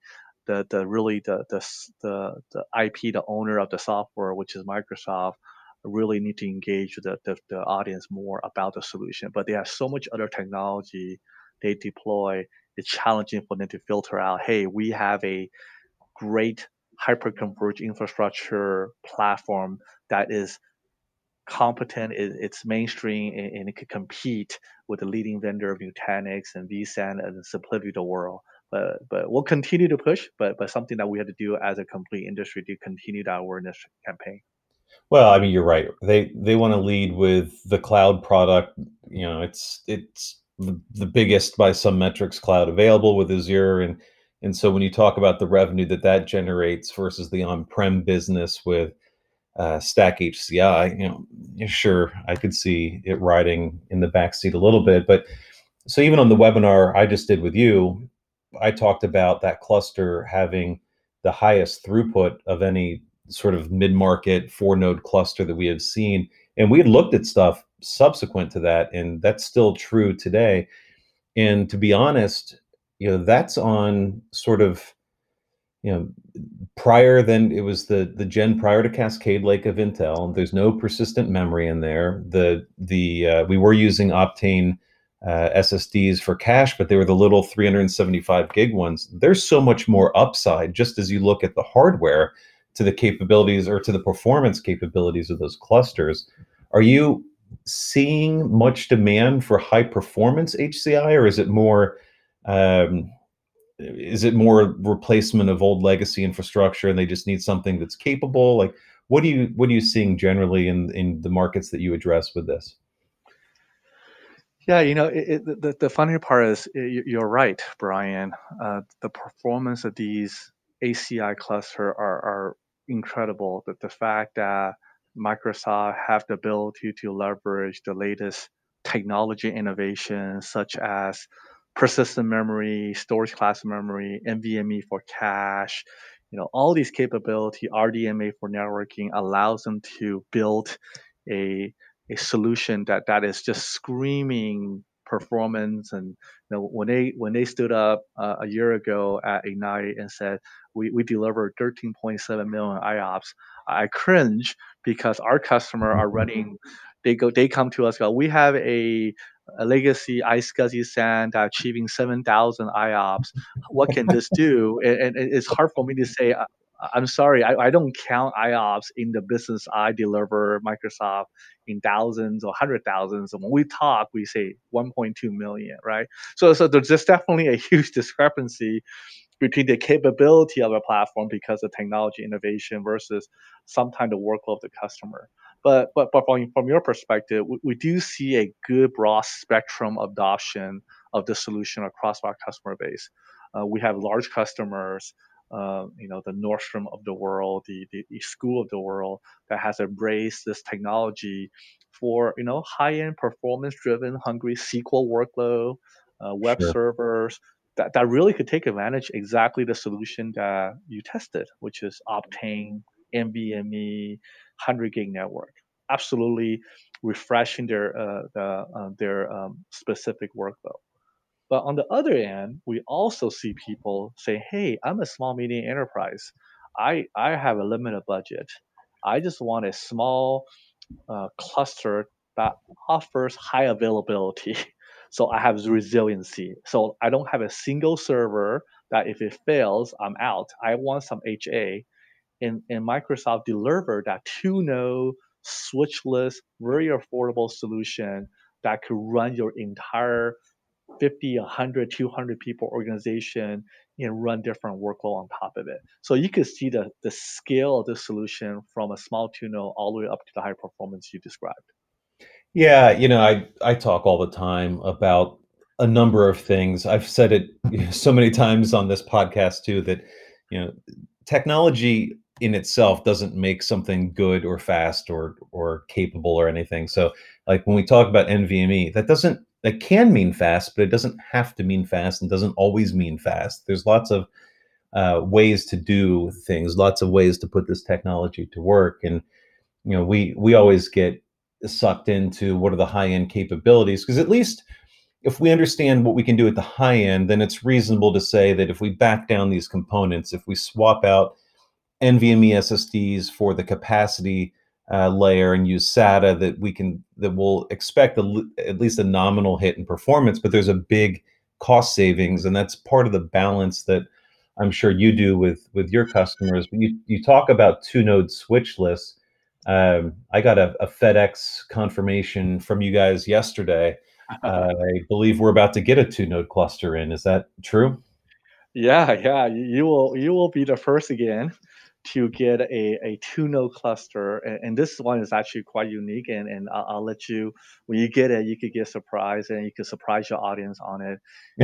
the IP, the owner of the software, which is Microsoft, really need to engage the audience more about the solution. But they have so much other technology they deploy. It's challenging for them to filter out, hey, we have a great hyperconverged infrastructure platform that is competent, it's mainstream, and it could compete with the leading vendor of Nutanix and vSAN and the Simplicity of the world. But we'll continue to push, but something that we had to do as a complete industry to continue that awareness campaign. Well, I mean, you're right. They want to lead with the cloud product. You know, it's the biggest by some metrics cloud available with Azure, and so when you talk about the revenue that generates versus the on-prem business with Stack HCI, you know, yeah, sure, I could see it riding in the backseat a little bit. But so even on the webinar I just did with you, I talked about that cluster having the highest throughput of any sort of mid-market 4-node cluster that we have seen. And we had looked at stuff subsequent to that, and that's still true today. And to be honest, you know, that's on sort of, you know, prior than it was the gen prior to Cascade Lake of Intel. There's no persistent memory in there. We were using Optane SSDs for cache, but they were the little 375 gig ones. There's so much more upside just as you look at the hardware to the capabilities or to the performance capabilities of those clusters. Are you seeing much demand for high performance HCI, or is it more replacement of old legacy infrastructure and they just need something that's capable? Like, what are you seeing generally in the markets that you address with this? Yeah, the funny part is you're right, Brian. The performance of these ACI cluster are incredible. The fact that Microsoft have the ability to leverage the latest technology innovations such as persistent memory, storage class memory, NVMe for cache, all these capability, RDMA for networking allows them to build a solution that is just screaming performance. And when they stood up a year ago at Ignite and said we delivered 13.7 million IOPS, I cringe because our customer are running. They come to us, we have a legacy iSCSI SAN that achieving 7,000 IOPS. What can this do? And it's hard for me to say. I'm sorry, I don't count IOPS in the business I deliver Microsoft in thousands or hundred thousands. And when we talk, we say 1.2 million, right? So there's just definitely a huge discrepancy between the capability of a platform because of technology innovation versus sometimes the workload of the customer. But from your perspective, we do see a good broad spectrum adoption of the solution across our customer base. We have large customers, the Nordstrom of the world, the school of the world that has embraced this technology for high-end performance-driven, hungry SQL workload, web Sure. servers that really could take advantage exactly the solution that you tested, which is Optane, NVMe, 100 gig network. Absolutely refreshing their specific workload. But on the other end, we also see people say, hey, I'm a small medium enterprise. I have a limited budget. I just want a small cluster that offers high availability. So I have resiliency. So I don't have a single server that if it fails, I'm out. I want some HA. And Microsoft delivered that 2-node switchless, very affordable solution that could run your entire 50, 100, 200 people organization and run different workload on top of it. So you could see the scale of the solution from a small 2-node all the way up to the high performance you described. Yeah, I talk all the time about a number of things. I've said it so many times on this podcast too that technology in itself doesn't make something good or fast or capable or anything. So like when we talk about NVMe, that can mean fast, but it doesn't have to mean fast and doesn't always mean fast. There's lots of ways to do things, lots of ways to put this technology to work. And we always get sucked into what are the high end capabilities, because at least if we understand what we can do at the high end, then it's reasonable to say that if we back down these components, if we swap out NVMe SSDs for the capacity layer and use SATA, that we'll expect at least a nominal hit in performance, but there's a big cost savings, and that's part of the balance that I'm sure you do with your customers. But you talk about 2-node switchless. I got a FedEx confirmation from you guys yesterday. I believe we're about to get a 2-node cluster in. Is that true? Yeah, yeah, you will be the first again to get a two-node cluster, and this one is actually quite unique. And I'll let you, when you get it, you could get surprised, and you could surprise your audience on it.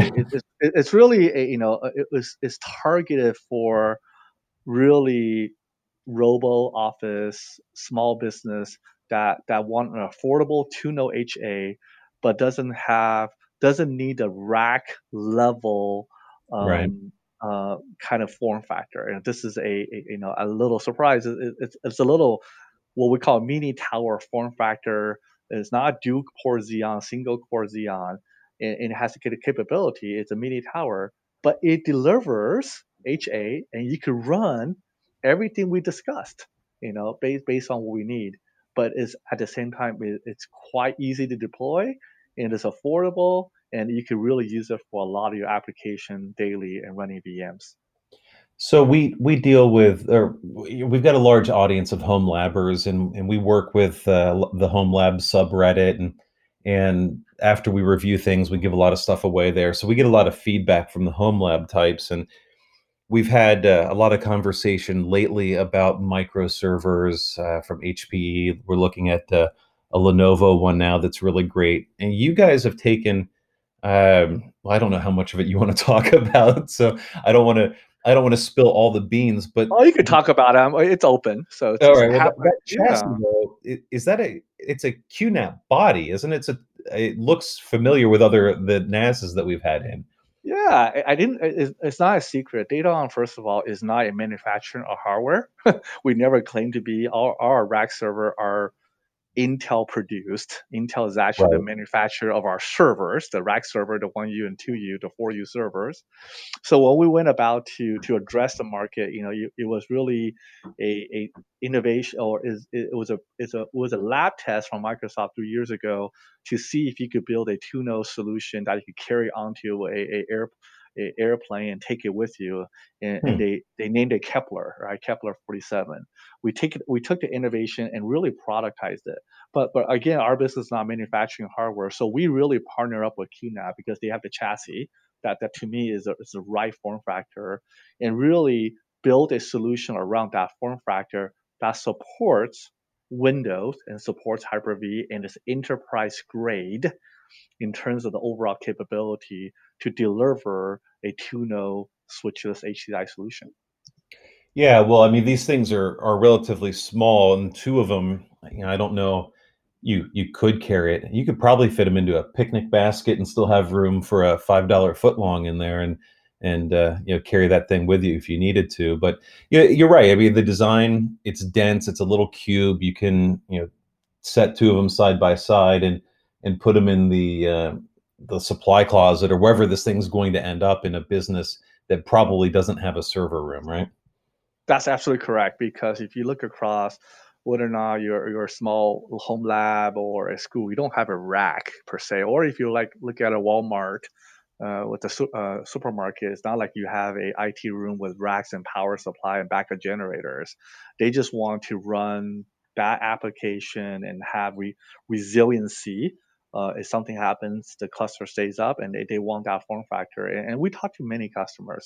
It's really it's targeted for really robo office, small business that want an affordable two-node HA, but doesn't need a rack level Right. kind of form factor. And this is a little surprise. It's a little what we call mini tower form factor. It's not dual core Xeon, single core Xeon, and it has the capability. It's a mini tower, but it delivers HA, and you can run everything we discussed, based on what we need. But it's at the same time, it's quite easy to deploy, and it's affordable, and you can really use it for a lot of your application daily and running VMs. So we deal with, or we've got a large audience of home labbers, and we work with the Home Lab subreddit, and after we review things, we give a lot of stuff away there. So we get a lot of feedback from the home lab types, and we've had a lot of conversation lately about microservers from HPE. We're looking at a Lenovo one now that's really great, and you guys have taken. Well, I don't know how much of it you want to talk about, so I don't want to. I don't want to spill all the beans, but Oh, you can talk about it. It's open, so all it's right. Well, happen. that chassis Yeah. though, is that a? It's a QNAP body, isn't it? It looks familiar with the NASs that we've had in. Yeah, I didn't. It's not a secret. Datadog, first of all, is not a manufacturer of hardware. We never claim to be. Our rack server are Intel produced. Intel is actually the Right. manufacturer of our servers, the rack server, the 1U and 2U, the 4U servers. So when we went about to address the market, it was really a innovation, or it was a lab test from Microsoft 3 years ago to see if you could build a two-node solution that you could carry onto a airplane and take it with you. And Hmm. they named it Kepler, right? Kepler 47. We took the innovation and really productized it. But again, our business is not manufacturing hardware, so we really partner up with QNAP because they have the chassis that to me is the right form factor, and really build a solution around that form factor that supports Windows and supports Hyper-V and is enterprise grade in terms of the overall capability to deliver a two-node switchless HCI solution. Yeah, well, I mean, these things are relatively small, and two of them, I don't know. You could carry it. You could probably fit them into a picnic basket and still have room for a $5 footlong in there, and carry that thing with you if you needed to. But yeah, you're right. I mean, the design, it's dense. It's a little cube. You can set two of them side by side and put them in the supply closet or wherever this thing's going to end up in a business that probably doesn't have a server room, right? That's absolutely correct, because if you look across whether or not you're a small home lab or a school, you don't have a rack per se. Or if you like look at a Walmart with the supermarket, it's not like you have a IT room with racks and power supply and backup generators. They just want to run that application and have resiliency. If something happens, the cluster stays up, and they want that form factor. And we talk to many customers,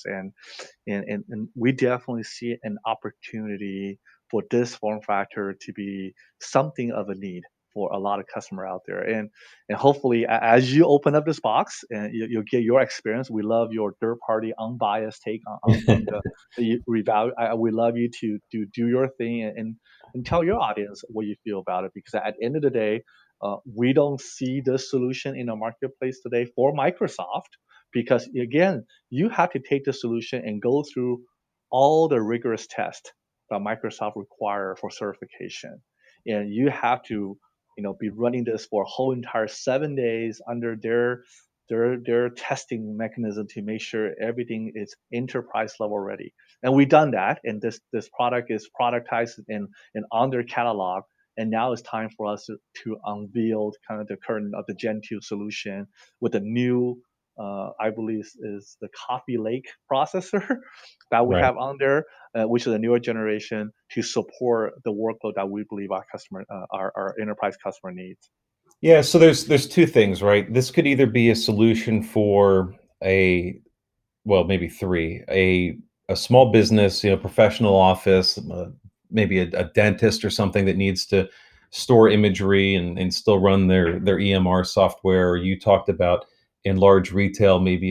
and we definitely see an opportunity for this form factor to be something of a need for a lot of customer out there. And hopefully, as you open up this box and you'll get your experience, we love your third party unbiased take on the revalue. We love you to do your thing, and tell your audience what you feel about it, because at the end of the day, we don't see this solution in the marketplace today for Microsoft, because again, you have to take the solution and go through all the rigorous tests that Microsoft require for certification. And you have to, be running this for a whole entire 7 days under their testing mechanism to make sure everything is enterprise level ready. And we've done that, and this product is productized and on their catalog. And now it's time for us to unveil kind of the curtain of the Gen 2 solution with a new I believe is the Coffee Lake processor that we Right. have on there, which is a newer generation to support the workload that we believe our customer, our enterprise customer needs. Yeah, so there's two things, right? This could either be a solution for a well, maybe three, a small business, professional office, maybe a dentist or something that needs to store imagery and still run their EMR software. Or you talked about in large retail, maybe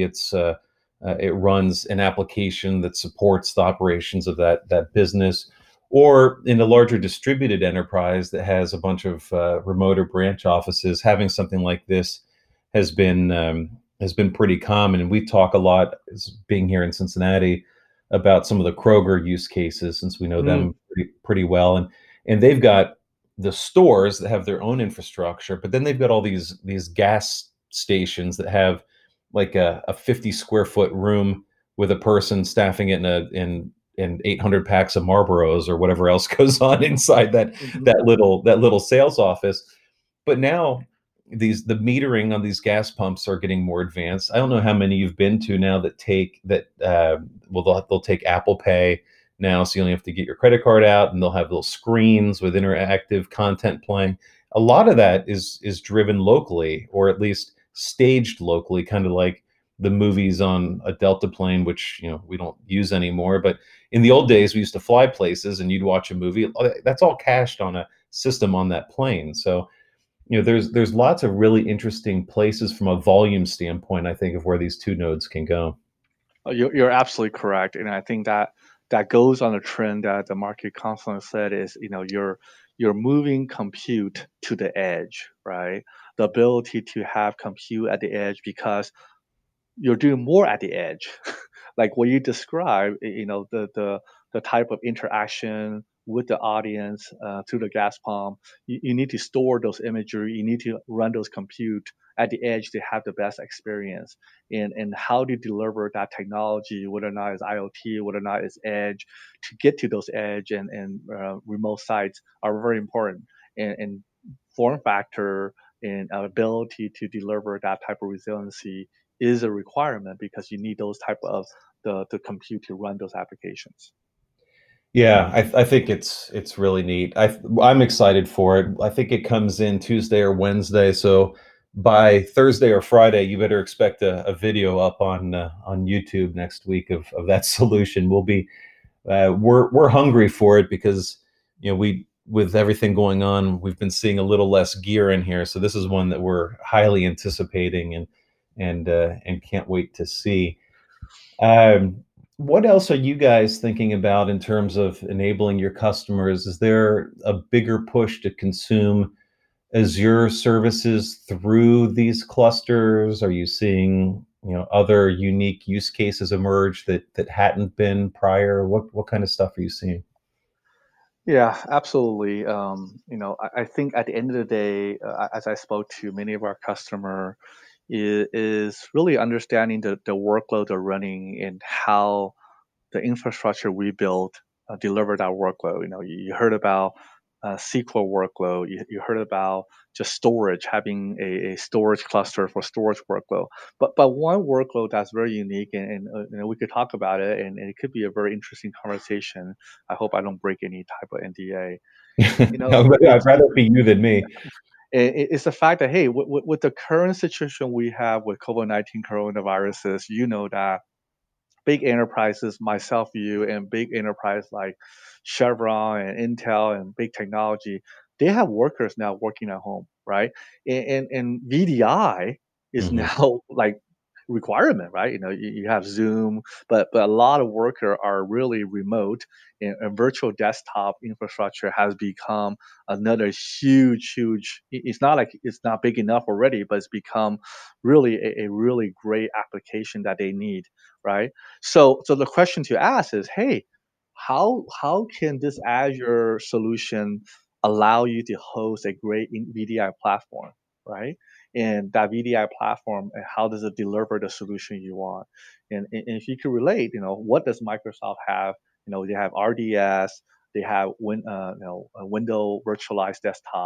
it runs an application that supports the operations of that business, or in a larger distributed enterprise that has a bunch of remote or branch offices. Having something like this has been pretty common. And we talk a lot, as being here in Cincinnati, about some of the Kroger use cases, since we know Mm, them pretty well. And they've got the stores that have their own infrastructure, but then they've got all these gas stations that have like a 50 square foot room with a person staffing it in 800 packs of Marlboros or whatever else goes on inside that mhm. that little sales office. But now the metering on these gas pumps are getting more advanced. I don't know how many you've been to now that take that. Well, they'll take Apple Pay now, so you only have to get your credit card out, and they'll have little screens with interactive content playing. A lot of that is driven locally, or at least staged locally, kind of like the movies on a Delta plane, which we don't use anymore. But in the old days, we used to fly places, and you'd watch a movie. That's all cached on a system on that plane. So there's lots of really interesting places from a volume standpoint, I think, of where these two nodes can go. You're absolutely correct, and I think that goes on a trend that the market constantly said is, you're moving compute to the edge, right? The ability to have compute at the edge because you're doing more at the edge. Like what you described, the type of interaction with the audience through the gas pump, you need to store those imagery, you need to run those compute at the edge to have the best experience. And how to deliver that technology, whether or not it's IoT, whether or not it's edge, to get to those edge and remote sites are very important. And form factor and ability to deliver that type of resiliency is a requirement because you need those type of the compute to run those applications. Yeah, I think it's really neat. I'm excited for it. I think it comes in Tuesday or Wednesday, so by Thursday or Friday, you better expect a video up on YouTube next week of that solution. We're hungry for it because we with everything going on, we've been seeing a little less gear in here. So this is one that we're highly anticipating and can't wait to see. Um, what else are you guys thinking about in terms of enabling your customers? Is there a bigger push to consume Azure services through these clusters? Are you seeing, other unique use cases emerge that hadn't been prior? What kind of stuff are you seeing? Yeah, absolutely. I think at the end of the day, as I spoke to many of our customer, is really understanding the workload they're running and how the infrastructure we built deliver that workload. You heard about SQL workload. You heard about just storage, having a storage cluster for storage workload. But one workload that's very unique, and we could talk about it, and it could be a very interesting conversation. I hope I don't break any type of NDA. I'd It's rather it be you than me. it's the fact that, hey, with the current situation we have with COVID-19 coronaviruses, that big enterprises, myself, you, and big enterprise like Chevron and Intel and big technology, they have workers now working at home, right? And VDI is Mhm. now like requirement, right? You have Zoom, but a lot of worker are really remote, and virtual desktop infrastructure has become another huge. It's not like it's not big enough already, but it's become really a really great application that they need, right? So the question to ask is, hey, how can this Azure solution allow you to host a great VDI platform, right? And that VDI platform, and how does it deliver the solution you want? And if you could relate, what does Microsoft have? They have RDS, they have a Windows virtualized desktop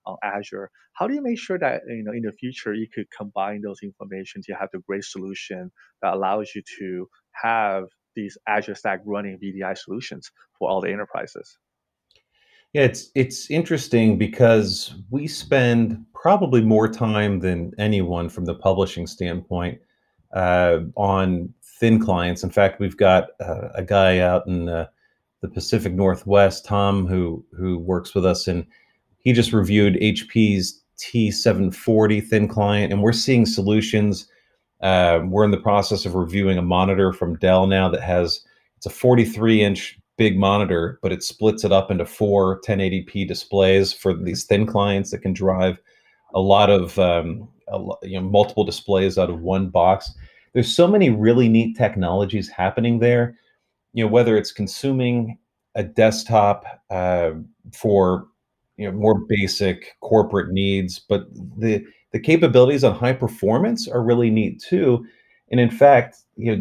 on Azure. How do you make sure that in the future you could combine those information to have the great solution that allows you to have these Azure Stack running VDI solutions for all the enterprises? Yeah, it's interesting because we spend probably more time than anyone from the publishing standpoint on thin clients. In fact, we've got a guy out in the Pacific Northwest, Tom, who works with us, and he just reviewed HP's T740 thin client, and we're seeing solutions. We're in the process of reviewing a monitor from Dell now that has it's a 43-inch big monitor, but it splits it up into four 1080p displays for these thin clients that can drive a lot of multiple displays out of one box. There's so many really neat technologies happening there. Whether it's consuming a desktop for more basic corporate needs, but the capabilities on high performance are really neat too. And in fact,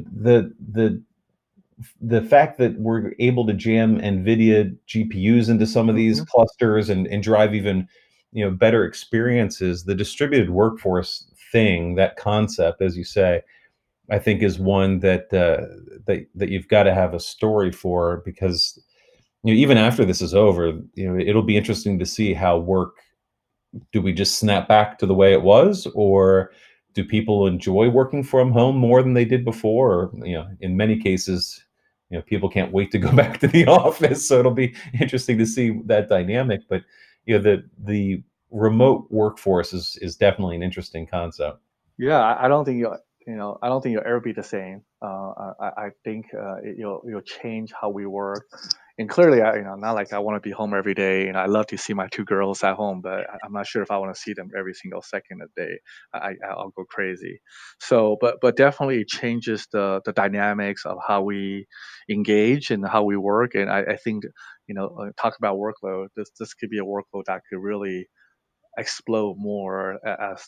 the fact that we're able to jam NVIDIA GPUs into some of these Hmm. clusters and drive even better experiences, the distributed workforce thing, that concept, as you say, I think is one that you've got to have a story for, because even after this is over, it'll be interesting to see how work, do we just snap back to the way it was, or do people enjoy working from home more than they did before? Or, in many cases, people can't wait to go back to the office. So it'll be interesting to see that dynamic. But the remote workforce is definitely an interesting concept. Yeah, I don't think I don't think you'll ever be the same. I think you'll change how we work. And clearly, not like I want to be home every day, and I love to see my two girls at home, but I'm not sure if I want to see them every single second of the day. I'll go crazy. So, but definitely it changes the dynamics of how we engage and how we work. And I think talk about workload. This could be a workload that could really explode more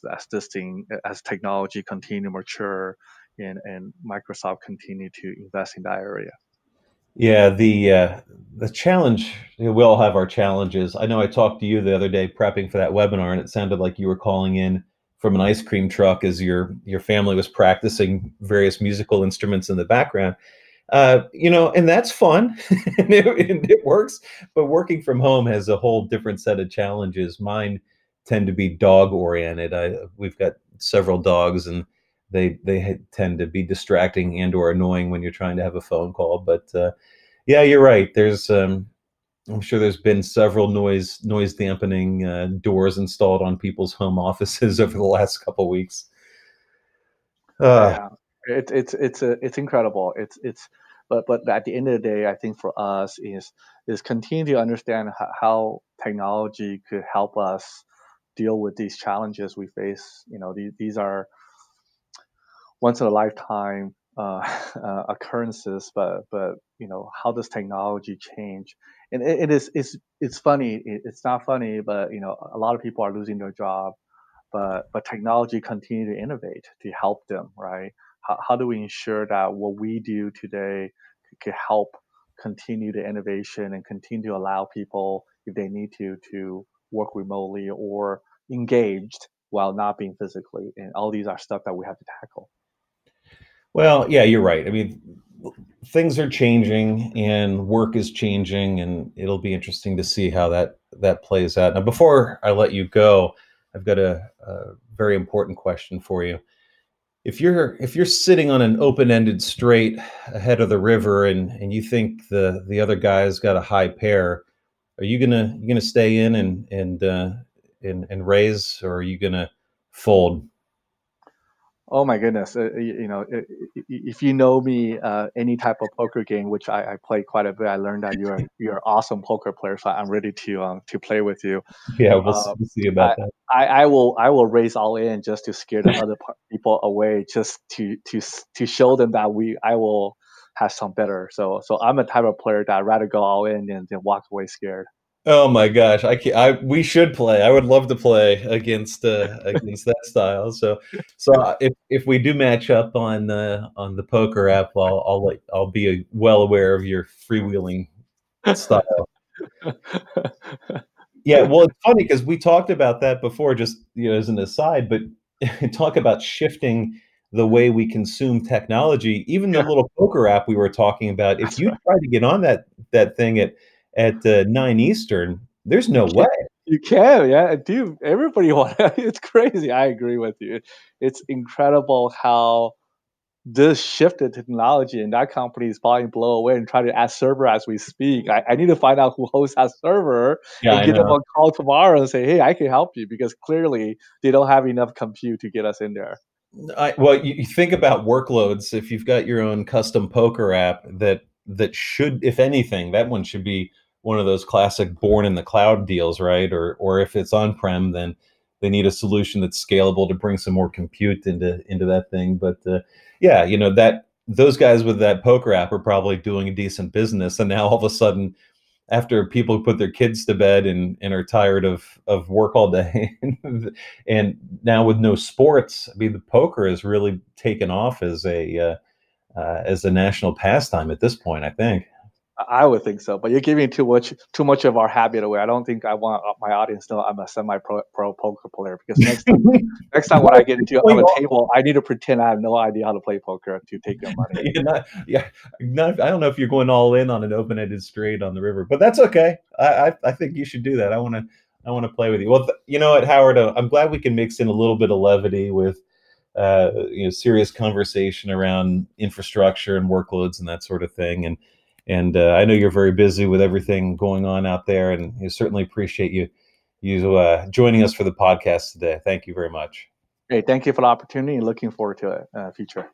as technology continue to mature and Microsoft continue to invest in that area. Yeah, the challenge, we all have our challenges. I know I talked to you the other day prepping for that webinar, and it sounded like you were calling in from an ice cream truck as your family was practicing various musical instruments in the background. And that's fun, and it works. But working from home has a whole different set of challenges. Mine tend to be dog oriented. We've got several dogs, and they tend to be distracting and or annoying when you're trying to have a phone call. But yeah, you're right. I'm sure there's been several noise dampening doors installed on people's home offices over the last couple of weeks. Uh, Yeah, it's incredible. But at the end of the day, I think for us is continue to understand how technology could help us deal with these challenges we face. These are once in a lifetime occurrences, but how does technology change? And it's funny. It's not funny, but a lot of people are losing their job, but technology continue to innovate to help them, right? How do we ensure that what we do today can help continue the innovation and continue to allow people, if they need to work remotely or engaged while not being physically? And all these are stuff that we have to tackle. Well, yeah, you're right. I mean, things are changing and work is changing, and it'll be interesting to see how that plays out. Now, before I let you go, I've got a very important question for you. If you're sitting on an open-ended strait ahead of the river, and you think the other guy's got a high pair, are you gonna stay in and raise, or are you gonna fold? Oh my goodness! If you know me, any type of poker game, which I play quite a bit, I learned that you're an awesome poker player. So I'm ready to play with you. Yeah, we'll Uh, we'll see about I, that. I will raise all in just to scare the other people away, just to show them that I will have some better. So I'm a type of player that I'd rather go all in than walk away scared. Oh my gosh, we should play. I would love to play against that style. So if we do match up on the poker app, I'll be well aware of your freewheeling style. Yeah, well, it's funny because we talked about that before, just as an aside, but talk about shifting the way we consume technology. Even the Yeah, little poker app we were talking about, if that's you right. try to get on that thing at 9 Eastern, there's no You way. you can, yeah, dude. Everybody want. It's crazy. I agree with you. It's incredible how this shifted technology and that company is probably blow away and try to add server as we speak. I need to find out who hosts that server Yeah, and I give them know. a call tomorrow and say, hey, I can help you because clearly they don't have enough compute to get us in there. Well, you think about workloads. If you've got your own custom poker app, that should, if anything, that one should be one of those classic born in the cloud deals, right? Or if it's on prem, then they need a solution that's scalable to bring some more compute into that thing. But yeah, that those guys with that poker app are probably doing a decent business, and now all of a sudden, after people put their kids to bed and are tired of work all day and now with no sports, I mean, the poker has really taken off as a national pastime at this point, I think. I would think so, but you're giving too much of our habit away. I don't think I want my audience to know I'm a semi-pro poker player because next time when I get into on a table, I need to pretend I have no idea how to play poker to take their money. I don't know if you're going all in on an open-ended straight on the river, but that's okay. I think you should do that. I want to play with you. Well, you know what, Howard? I'm glad we can mix in a little bit of levity with serious conversation around infrastructure and workloads and that sort of thing. And I know you're very busy with everything going on out there, and certainly appreciate you joining us for the podcast today. Thank you very much. Hey, thank you for the opportunity and looking forward to it future.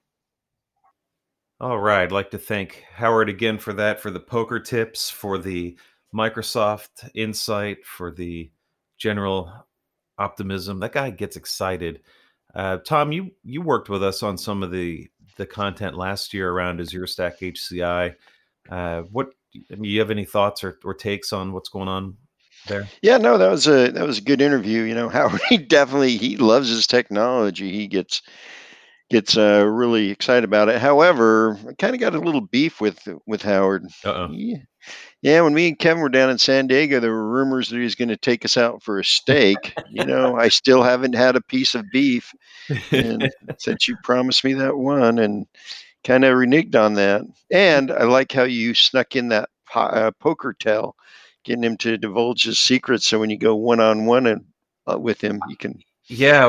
All right. I'd like to thank Howard again for that, for the poker tips, for the Microsoft insight, for the general optimism. That guy gets excited. Tom, you worked with us on some of the content last year around Azure Stack HCI. You have any thoughts or takes on what's going on there? Yeah, no, that was a good interview. Howard, he loves his technology. He gets really excited about it. However, I kind of got a little beef with Howard. Uh-oh. Yeah, when me and Kevin were down in San Diego, there were rumors that he was going to take us out for a steak. I still haven't had a piece of beef, and since you promised me that one, and kind of reneged on that. And I like how you snuck in that poker tell, getting him to divulge his secrets. So when you go one on one with him, you can. Yeah,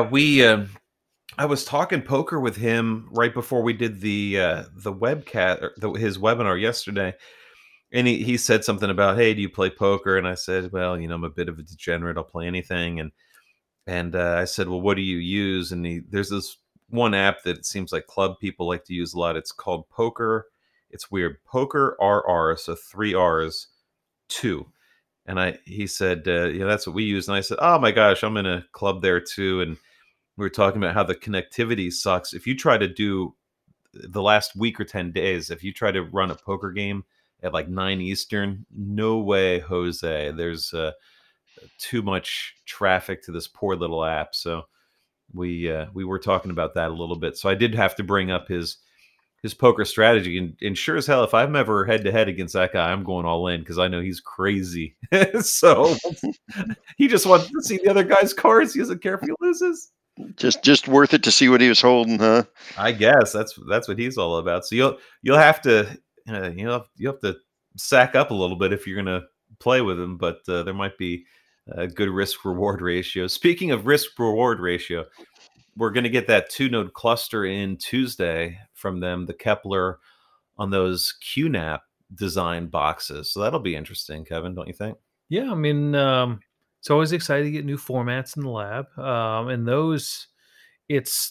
I was talking poker with him right before we did the webcast, his webinar yesterday, and he said something about, hey, do you play poker? And I said, well, I'm a bit of a degenerate. I'll play anything. And I said, well, what do you use? And there's this one app that it seems like club people like to use a lot. It's called Poker. It's weird. Poker RR, so 3 R's, 2. And he said, that's what we use. And I said, oh my gosh, I'm in a club there too. And we were talking about how the connectivity sucks. If you try to do the last week or 10 days, if you try to run a poker game at like 9 Eastern, no way, Jose. There's too much traffic to this poor little app. So we were talking about that a little bit. So I did have to bring up his poker strategy, and sure as hell, if I'm ever head to head against that guy, I'm going all in because I know he's crazy. So he just wants to see the other guy's cards. He doesn't care if he loses. Just worth it to see what he was holding, huh? I guess that's what he's all about. So you'll have to you have to sack up a little bit if you're going to play with him, but there might be a good risk reward ratio. Speaking of risk reward ratio, we're going to get that 2-node cluster in Tuesday from them, the Kepler, on those QNAP design boxes. So that'll be interesting, Kevin, don't you think? Yeah, I mean, it's always exciting to get new formats in the lab, and those, it's,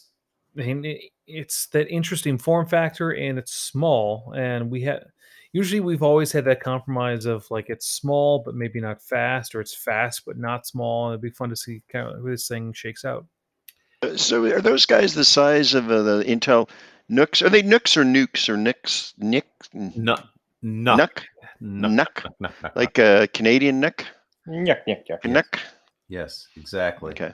it's that interesting form factor, and it's small, and we've always had that compromise of like it's small but maybe not fast, or it's fast but not small. It'd be fun to see kind of who this thing shakes out. So are those guys the size of the Intel Nooks? Are they Nooks or Nukes or Nicks? Nuck. Nuck? Like a Canadian Nook? Nook? Yes, exactly. Okay.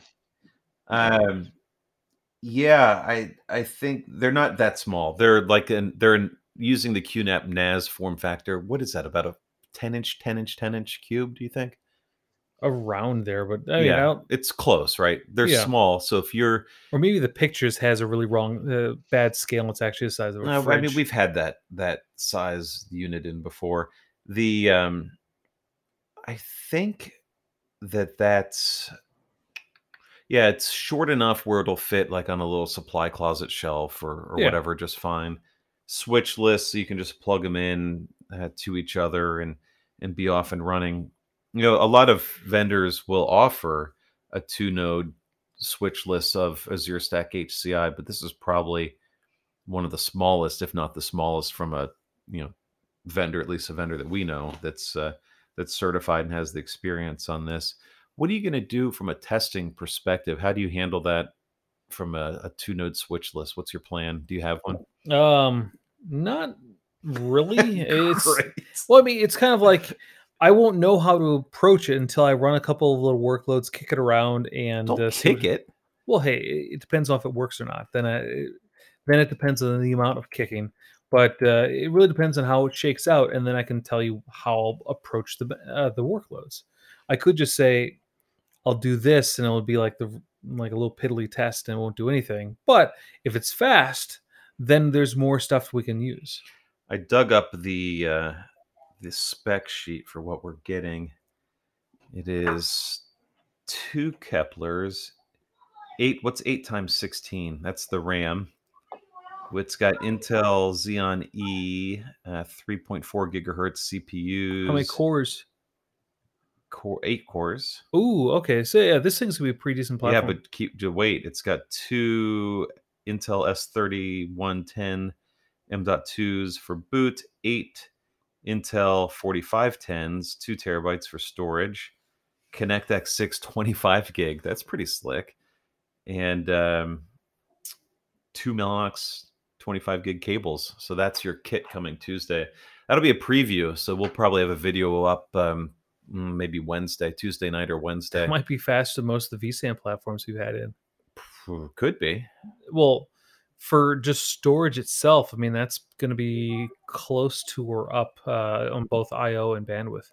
Yeah, I think they're not that small. They're using the QNAP NAS form factor. What is that? About a 10-inch cube, do you think? around there, but I mean, Yeah, it's close, right? They're Yeah. small, so if you're or maybe the pictures has a really wrong, bad scale. And it's actually the size of a I mean, fridge. we've had that size unit in before. The I think that's yeah, it's short enough where it'll fit like on a little supply closet shelf or Yeah. whatever, just fine. Switchless, so you can just plug them in to each other and be off and running. You know, a lot of vendors will offer a 2-node switchless of Azure Stack HCI, but this is probably one of the smallest, if not the smallest, from a vendor, at least a vendor that we know that's certified and has the experience on this. What are you going to do from a testing perspective? How do you handle that from a 2-node switch list? What's your plan? Do you have one? Not really. It's Great. well, I mean, it's kind of like I won't know how to approach it until I run a couple of little workloads, kick it around, and Don't see kick it. Well, hey, it depends on if it works or not. Then it depends on the amount of kicking. But it really depends on how it shakes out, and then I can tell you how I'll approach the workloads. I could just say I'll do this, and it'll be like like a little piddly test, and it won't do anything. But if it's fast, then there's more stuff we can use. I dug up the spec sheet for what we're getting. It is 2 Keplers, 8. What's 8 times 16? That's the RAM. It's got Intel Xeon E, 3.4 gigahertz CPUs. How many cores? 8 cores. Ooh, okay. So yeah, this thing's gonna be a pretty decent platform. Yeah, but wait. It's got 2 Intel S3110 M.2s for boot, 8 Intel 4510s, 2 terabytes for storage, ConnectX 6 25 gig. That's pretty slick. And 2 Mellanox 25 gig cables. So that's your kit coming Tuesday. That'll be a preview. So we'll probably have a video up maybe Tuesday night or Wednesday. It might be faster than most of the vSAN platforms we've had in. Could be. Well, for just storage itself, I mean, that's going to be close to or up on both I/O and bandwidth.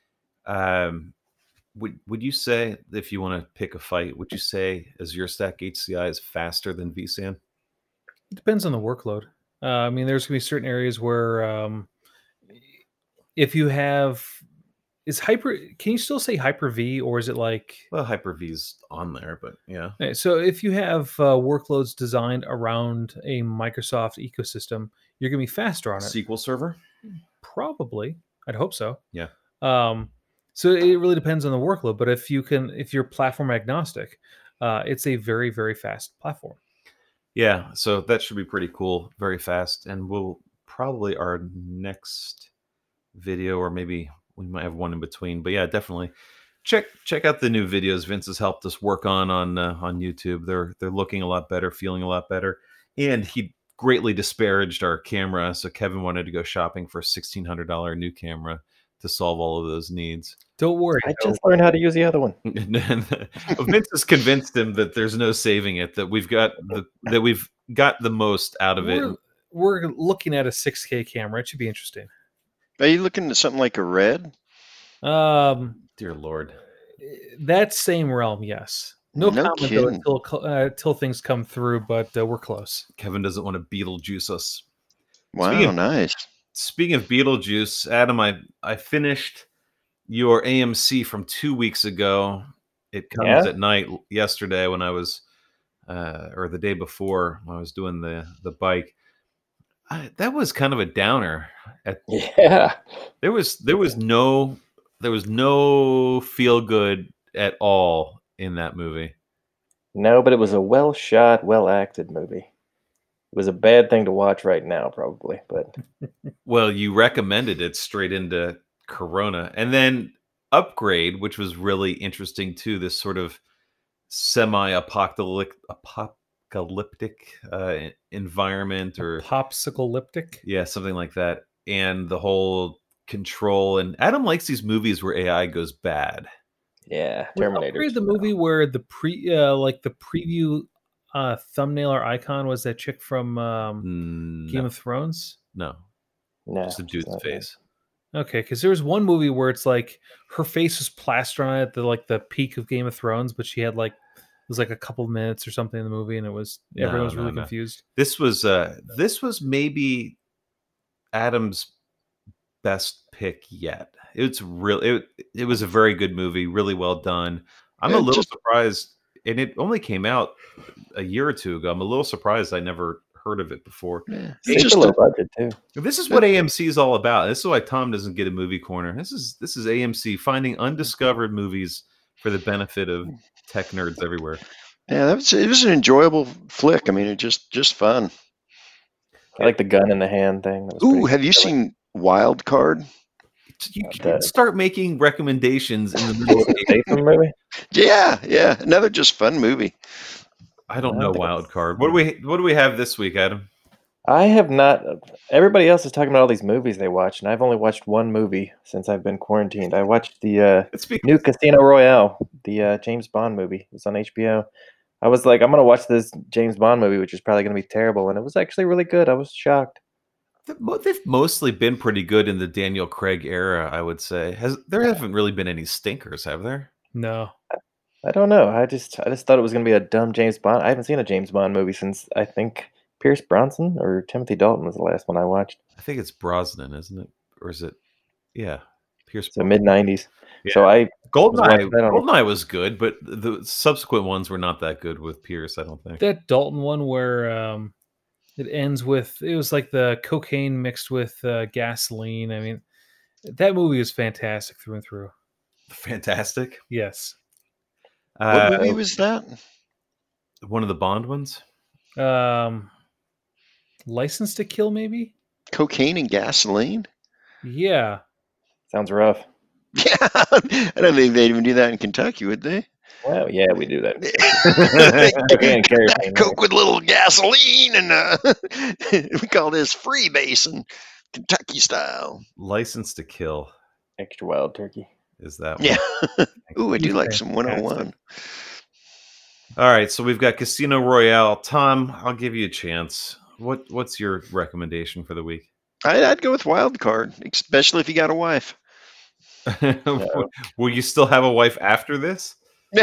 Would you say, if you want to pick a fight, would you say Azure Stack HCI is faster than vSAN? It depends on the workload. I mean, there's going to be certain areas where if you have can you still say Hyper-V, or is it like... Well, Hyper-V's on there, but yeah. Okay, so if you have workloads designed around a Microsoft ecosystem, you're going to be faster on it. SQL Server? Probably. I'd hope so. Yeah. So it really depends on the workload, but if you're platform agnostic, it's a very, very fast platform. Yeah, so that should be pretty cool, very fast, and we'll probably our next video, or maybe we might have one in between, but yeah, definitely check out the new videos Vince has helped us work on YouTube. They're looking a lot better, feeling a lot better, and he greatly disparaged our camera, so Kevin wanted to go shopping for a $1,600 new camera to solve all of those needs. Don't worry. I just learned how to use the other one. Vince has convinced him that there's no saving it, that we've got the most out of it. We're looking at a 6K camera. It should be interesting. Are you looking at something like a Red? Dear Lord. That same realm, yes. No comment though until things come through, but we're close. Kevin doesn't want to Beetlejuice us. Wow, nice. Speaking of Beetlejuice, Adam, I finished your AMC from 2 weeks ago. It comes at night yesterday when I was, or the day before when I was doing the bike. That was kind of a downer. Yeah. There was no feel good at all in that movie. No, but it was a well shot, well acted movie. It was a bad thing to watch right now, probably, but well, you recommended it straight into Corona, and then Upgrade, which was really interesting too. This sort of semi-apocalyptic environment, or popsicle-liptic, yeah, something like that, and the whole control. And Adam likes these movies where AI goes bad. Yeah, Terminator. Upgrade the movie where the preview thumbnail or icon was that chick from Game of Thrones? No, just a dude's face. Okay, because there was one movie where it's like her face was plastered on it at the peak of Game of Thrones, but she had like it was like a couple minutes or something in the movie, and everyone No, was no, really no. confused. This was maybe Adam's best pick yet. It was a very good movie, really well done. I'm a Yeah, little just surprised, and it only came out a year or two ago. I'm a little surprised I never heard of it before. yeah, Super just low a, budget too. This is what AMC is all about. This is why Tom doesn't get a movie corner. This is AMC finding undiscovered movies for the benefit of tech nerds everywhere. yeah, it was an enjoyable flick. I mean, it just fun. I like the gun in the hand thing. That was Ooh, pretty have you silly. seen Wild Card? You Not can that. start making recommendations in the middle of Jason Statham movie? Yeah, another just fun movie. I don't I know don't think Wild it's- Card. What do we have this week, Adam? I have not. Everybody else is talking about all these movies they watch, and I've only watched one movie since I've been quarantined. I watched the It's because new Casino Royale, the James Bond movie. It's on HBO. I was like, I'm gonna watch this James Bond movie, which is probably gonna be terrible, and it was actually really good. I was shocked. they've mostly been pretty good in the Daniel Craig era, I would say. There haven't really been any stinkers, have there? No, I don't know. I just thought it was gonna be a dumb James Bond. I haven't seen a James Bond movie since I think Pierce Bronson or Timothy Dalton was the last one I watched. I think it's Brosnan, isn't it? Or is it? Yeah, Pierce So Brosnan. mid-90s. Yeah. So I was Goldeneye, watching that on. Goldeneye was good, but the subsequent ones were not that good with Pierce, I don't think. that Dalton one where it ends with it was like the cocaine mixed with gasoline. I mean, that movie is fantastic through and through. Fantastic. Yes. What movie was that? One of the Bond ones? License to Kill, maybe. Cocaine and gasoline? Yeah. Sounds rough. Yeah, I don't think they'd even do that in Kentucky, would they? Well, yeah, we do that. Cocaine and kerosene, Coke with little gasoline, and we call this freebasing, Kentucky style. License to Kill extra wild turkey. is that one. Yeah. Ooh, I do like some 101. All right, so we've got Casino Royale. Tom, I'll give you a chance. What's your recommendation for the week? I'd go with Wild Card, especially if you got a wife. Will you still have a wife after this?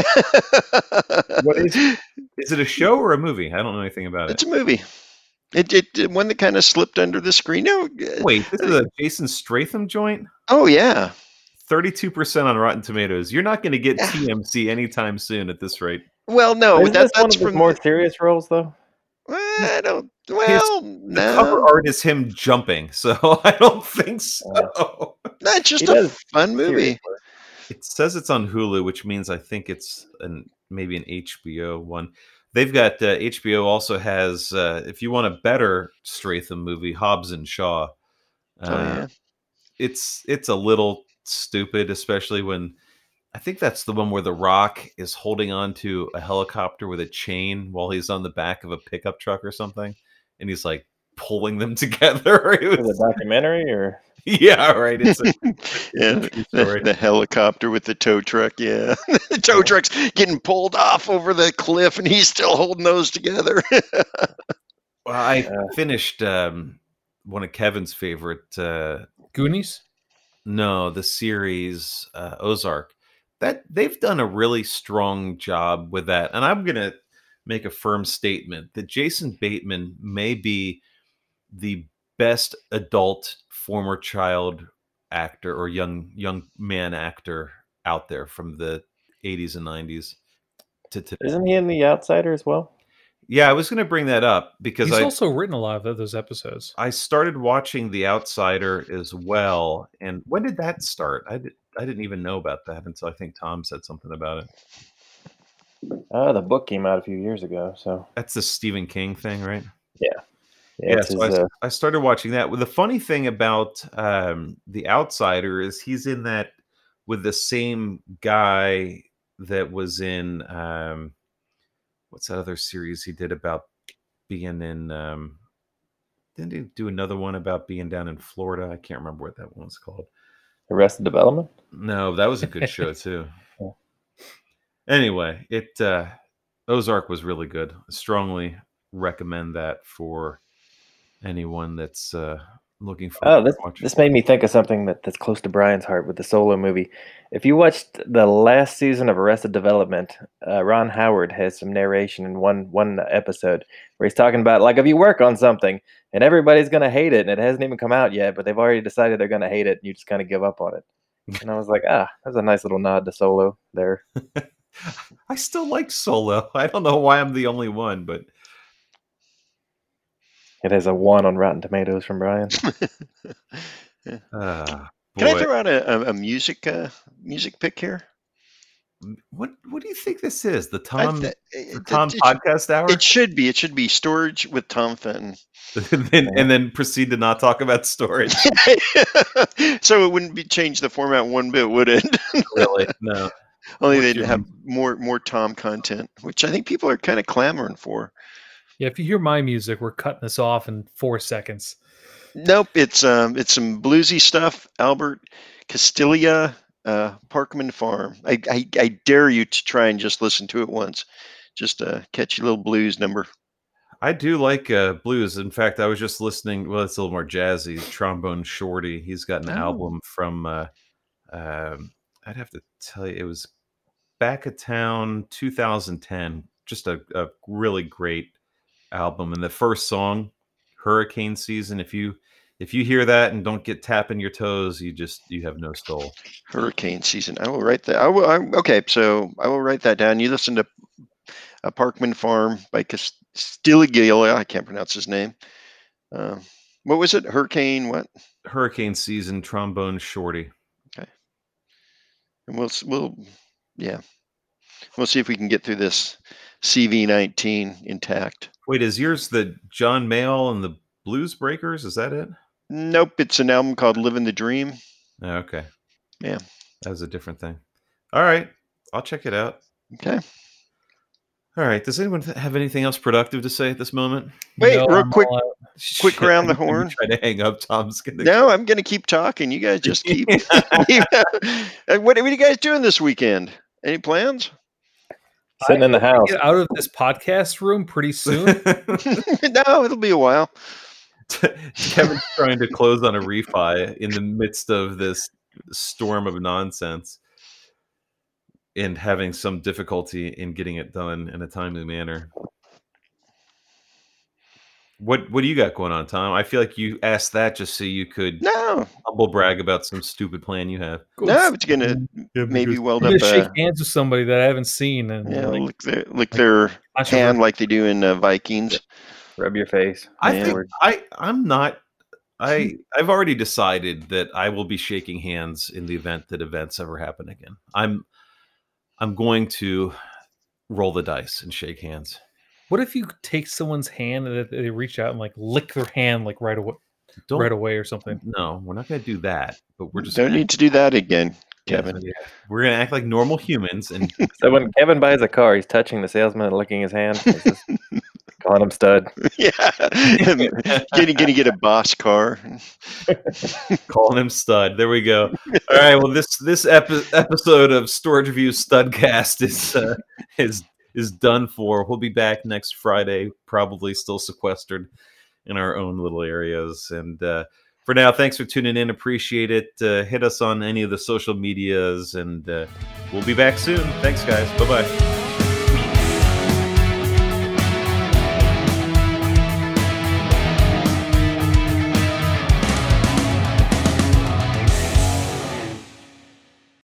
What is it a show or a movie? I don't know anything about It's it. a movie. It one that kind of slipped under the screen. No, Wait, this is a Jason Statham joint? oh yeah. 32% on Rotten Tomatoes. You're not going to get TMC anytime soon at this rate. Well, no, Isn't this one that's of his from more serious roles, though? I don't. The Well, cover no, art is him jumping, so I don't think so. that's just He a does fun movie. Serious work. It says it's on Hulu, which means I think it's maybe an HBO one. They've got HBO also has if you want a better Stratham movie, Hobbs and Shaw. Oh yeah. It's a little stupid, especially when I think that's the one where The Rock is holding on to a helicopter with a chain while he's on the back of a pickup truck or something, and he's like pulling them together. It Was it was- a documentary or? yeah, right. It's a Yeah, true story. the helicopter with the tow truck. Yeah, the tow truck's getting pulled off over the cliff, and he's still holding those together. Well, I finished one of Kevin's favorite. Goonies. No, the series Ozark. That they've done a really strong job with that, and I'm gonna make a firm statement that Jason Bateman may be the best adult former child actor or young man actor out there from the 80s and 90s to today. Isn't he in The Outsider as well? Yeah, I was going to bring that up because He's also written a lot of those episodes. I started watching The Outsider as well. And when did that start? I didn't even know about that until I think Tom said something about it. The book came out a few years ago, so That's the Stephen King thing, right? yeah, Yeah, it's so his, I started watching that. Well, the funny thing about The Outsider is he's in that with the same guy that was in what's that other series he did about being in didn't he do another one about being down in Florida? I can't remember what that one was called. Arrested Development. No, that was a good show too. Yeah. Anyway, Ozark was really good. I strongly recommend that for anyone that's looking forward to watching. This made me think of something that's close to Brian's heart with the Solo movie. If you watched the last season of Arrested Development, Ron Howard has some narration in one episode where he's talking about, like, if you work on something and everybody's going to hate it and it hasn't even come out yet, but they've already decided they're going to hate it and you just kind of give up on it. And I was like, that's a nice little nod to Solo there. I still like Solo. I don't know why I'm the only one, but it has a 1 on Rotten Tomatoes from Brian. Can I throw out a music pick here? What do you think this is? The Tom podcast hour? It should be. It should be Storage with Tom Fenton. and then proceed to not talk about storage. So it wouldn't be change the format one bit, would it? Really? No. Only they'd have more Tom content, which I think people are kind of clamoring for. Yeah, if you hear my music, we're cutting this off in 4 seconds. Nope, it's some bluesy stuff. Albert Castiglia, Parkman Farm. I dare you to try and just listen to it once, just a catchy little blues number. I do like blues. In fact, I was just listening. Well, it's a little more jazzy. Trombone Shorty. He's got an album from. I'd have to tell you, it was Back of Town 2010. Just a really great album. And the first song, Hurricane Season. If you hear that and don't get tapping your toes, you have no soul. Hurricane Season. I will write that. Okay, so I will write that down. You listen to a Parkman Farm by Castiglia. I can't pronounce his name. What was it? Hurricane what? Hurricane Season, Trombone Shorty. Okay. And we'll see if we can get through this CV19 intact. Wait, is yours the John Mayall and the Blues Breakers? Is that it? Nope, it's an album called Living the Dream. Oh, okay. Yeah. That was a different thing. All right. I'll check it out. Okay. All right. Does anyone have anything else productive to say at this moment? Wait, real quick around the horn. Try to hang up. Tom's gonna. No, I'm gonna keep talking. You guys just keep. What are you guys doing this weekend? Any plans? Sitting in the house. Get out of this podcast room pretty soon. No, it'll be a while. Kevin's trying to close on a refi in the midst of this storm of nonsense and having some difficulty in getting it done in a timely manner. What do you got going on, Tom? I feel like you asked that just so you could humble brag about some stupid plan you have. No, but you're gonna maybe weld up. Shake hands with somebody that I haven't seen, and lick their hand like they do in Vikings. Rub your face. I've already decided that I will be shaking hands in the event that events ever happen again. I'm going to roll the dice and shake hands. What if you take someone's hand and they reach out and like lick their hand like right away or something? No, we're not going to do that. But we're just don't need to do that again, Kevin. Yeah. We're going to act like normal humans. And so when Kevin buys a car, he's touching the salesman and licking his hand. Calling him stud. Yeah, gonna get a boss car. Calling him stud. There we go. All right. Well, this episode of Storage Review Studcast is done for. We'll be back next Friday, probably still sequestered in our own little areas. And for now, thanks for tuning in. Appreciate it. Hit us on any of the social medias, and we'll be back soon. Thanks, guys. Bye-bye.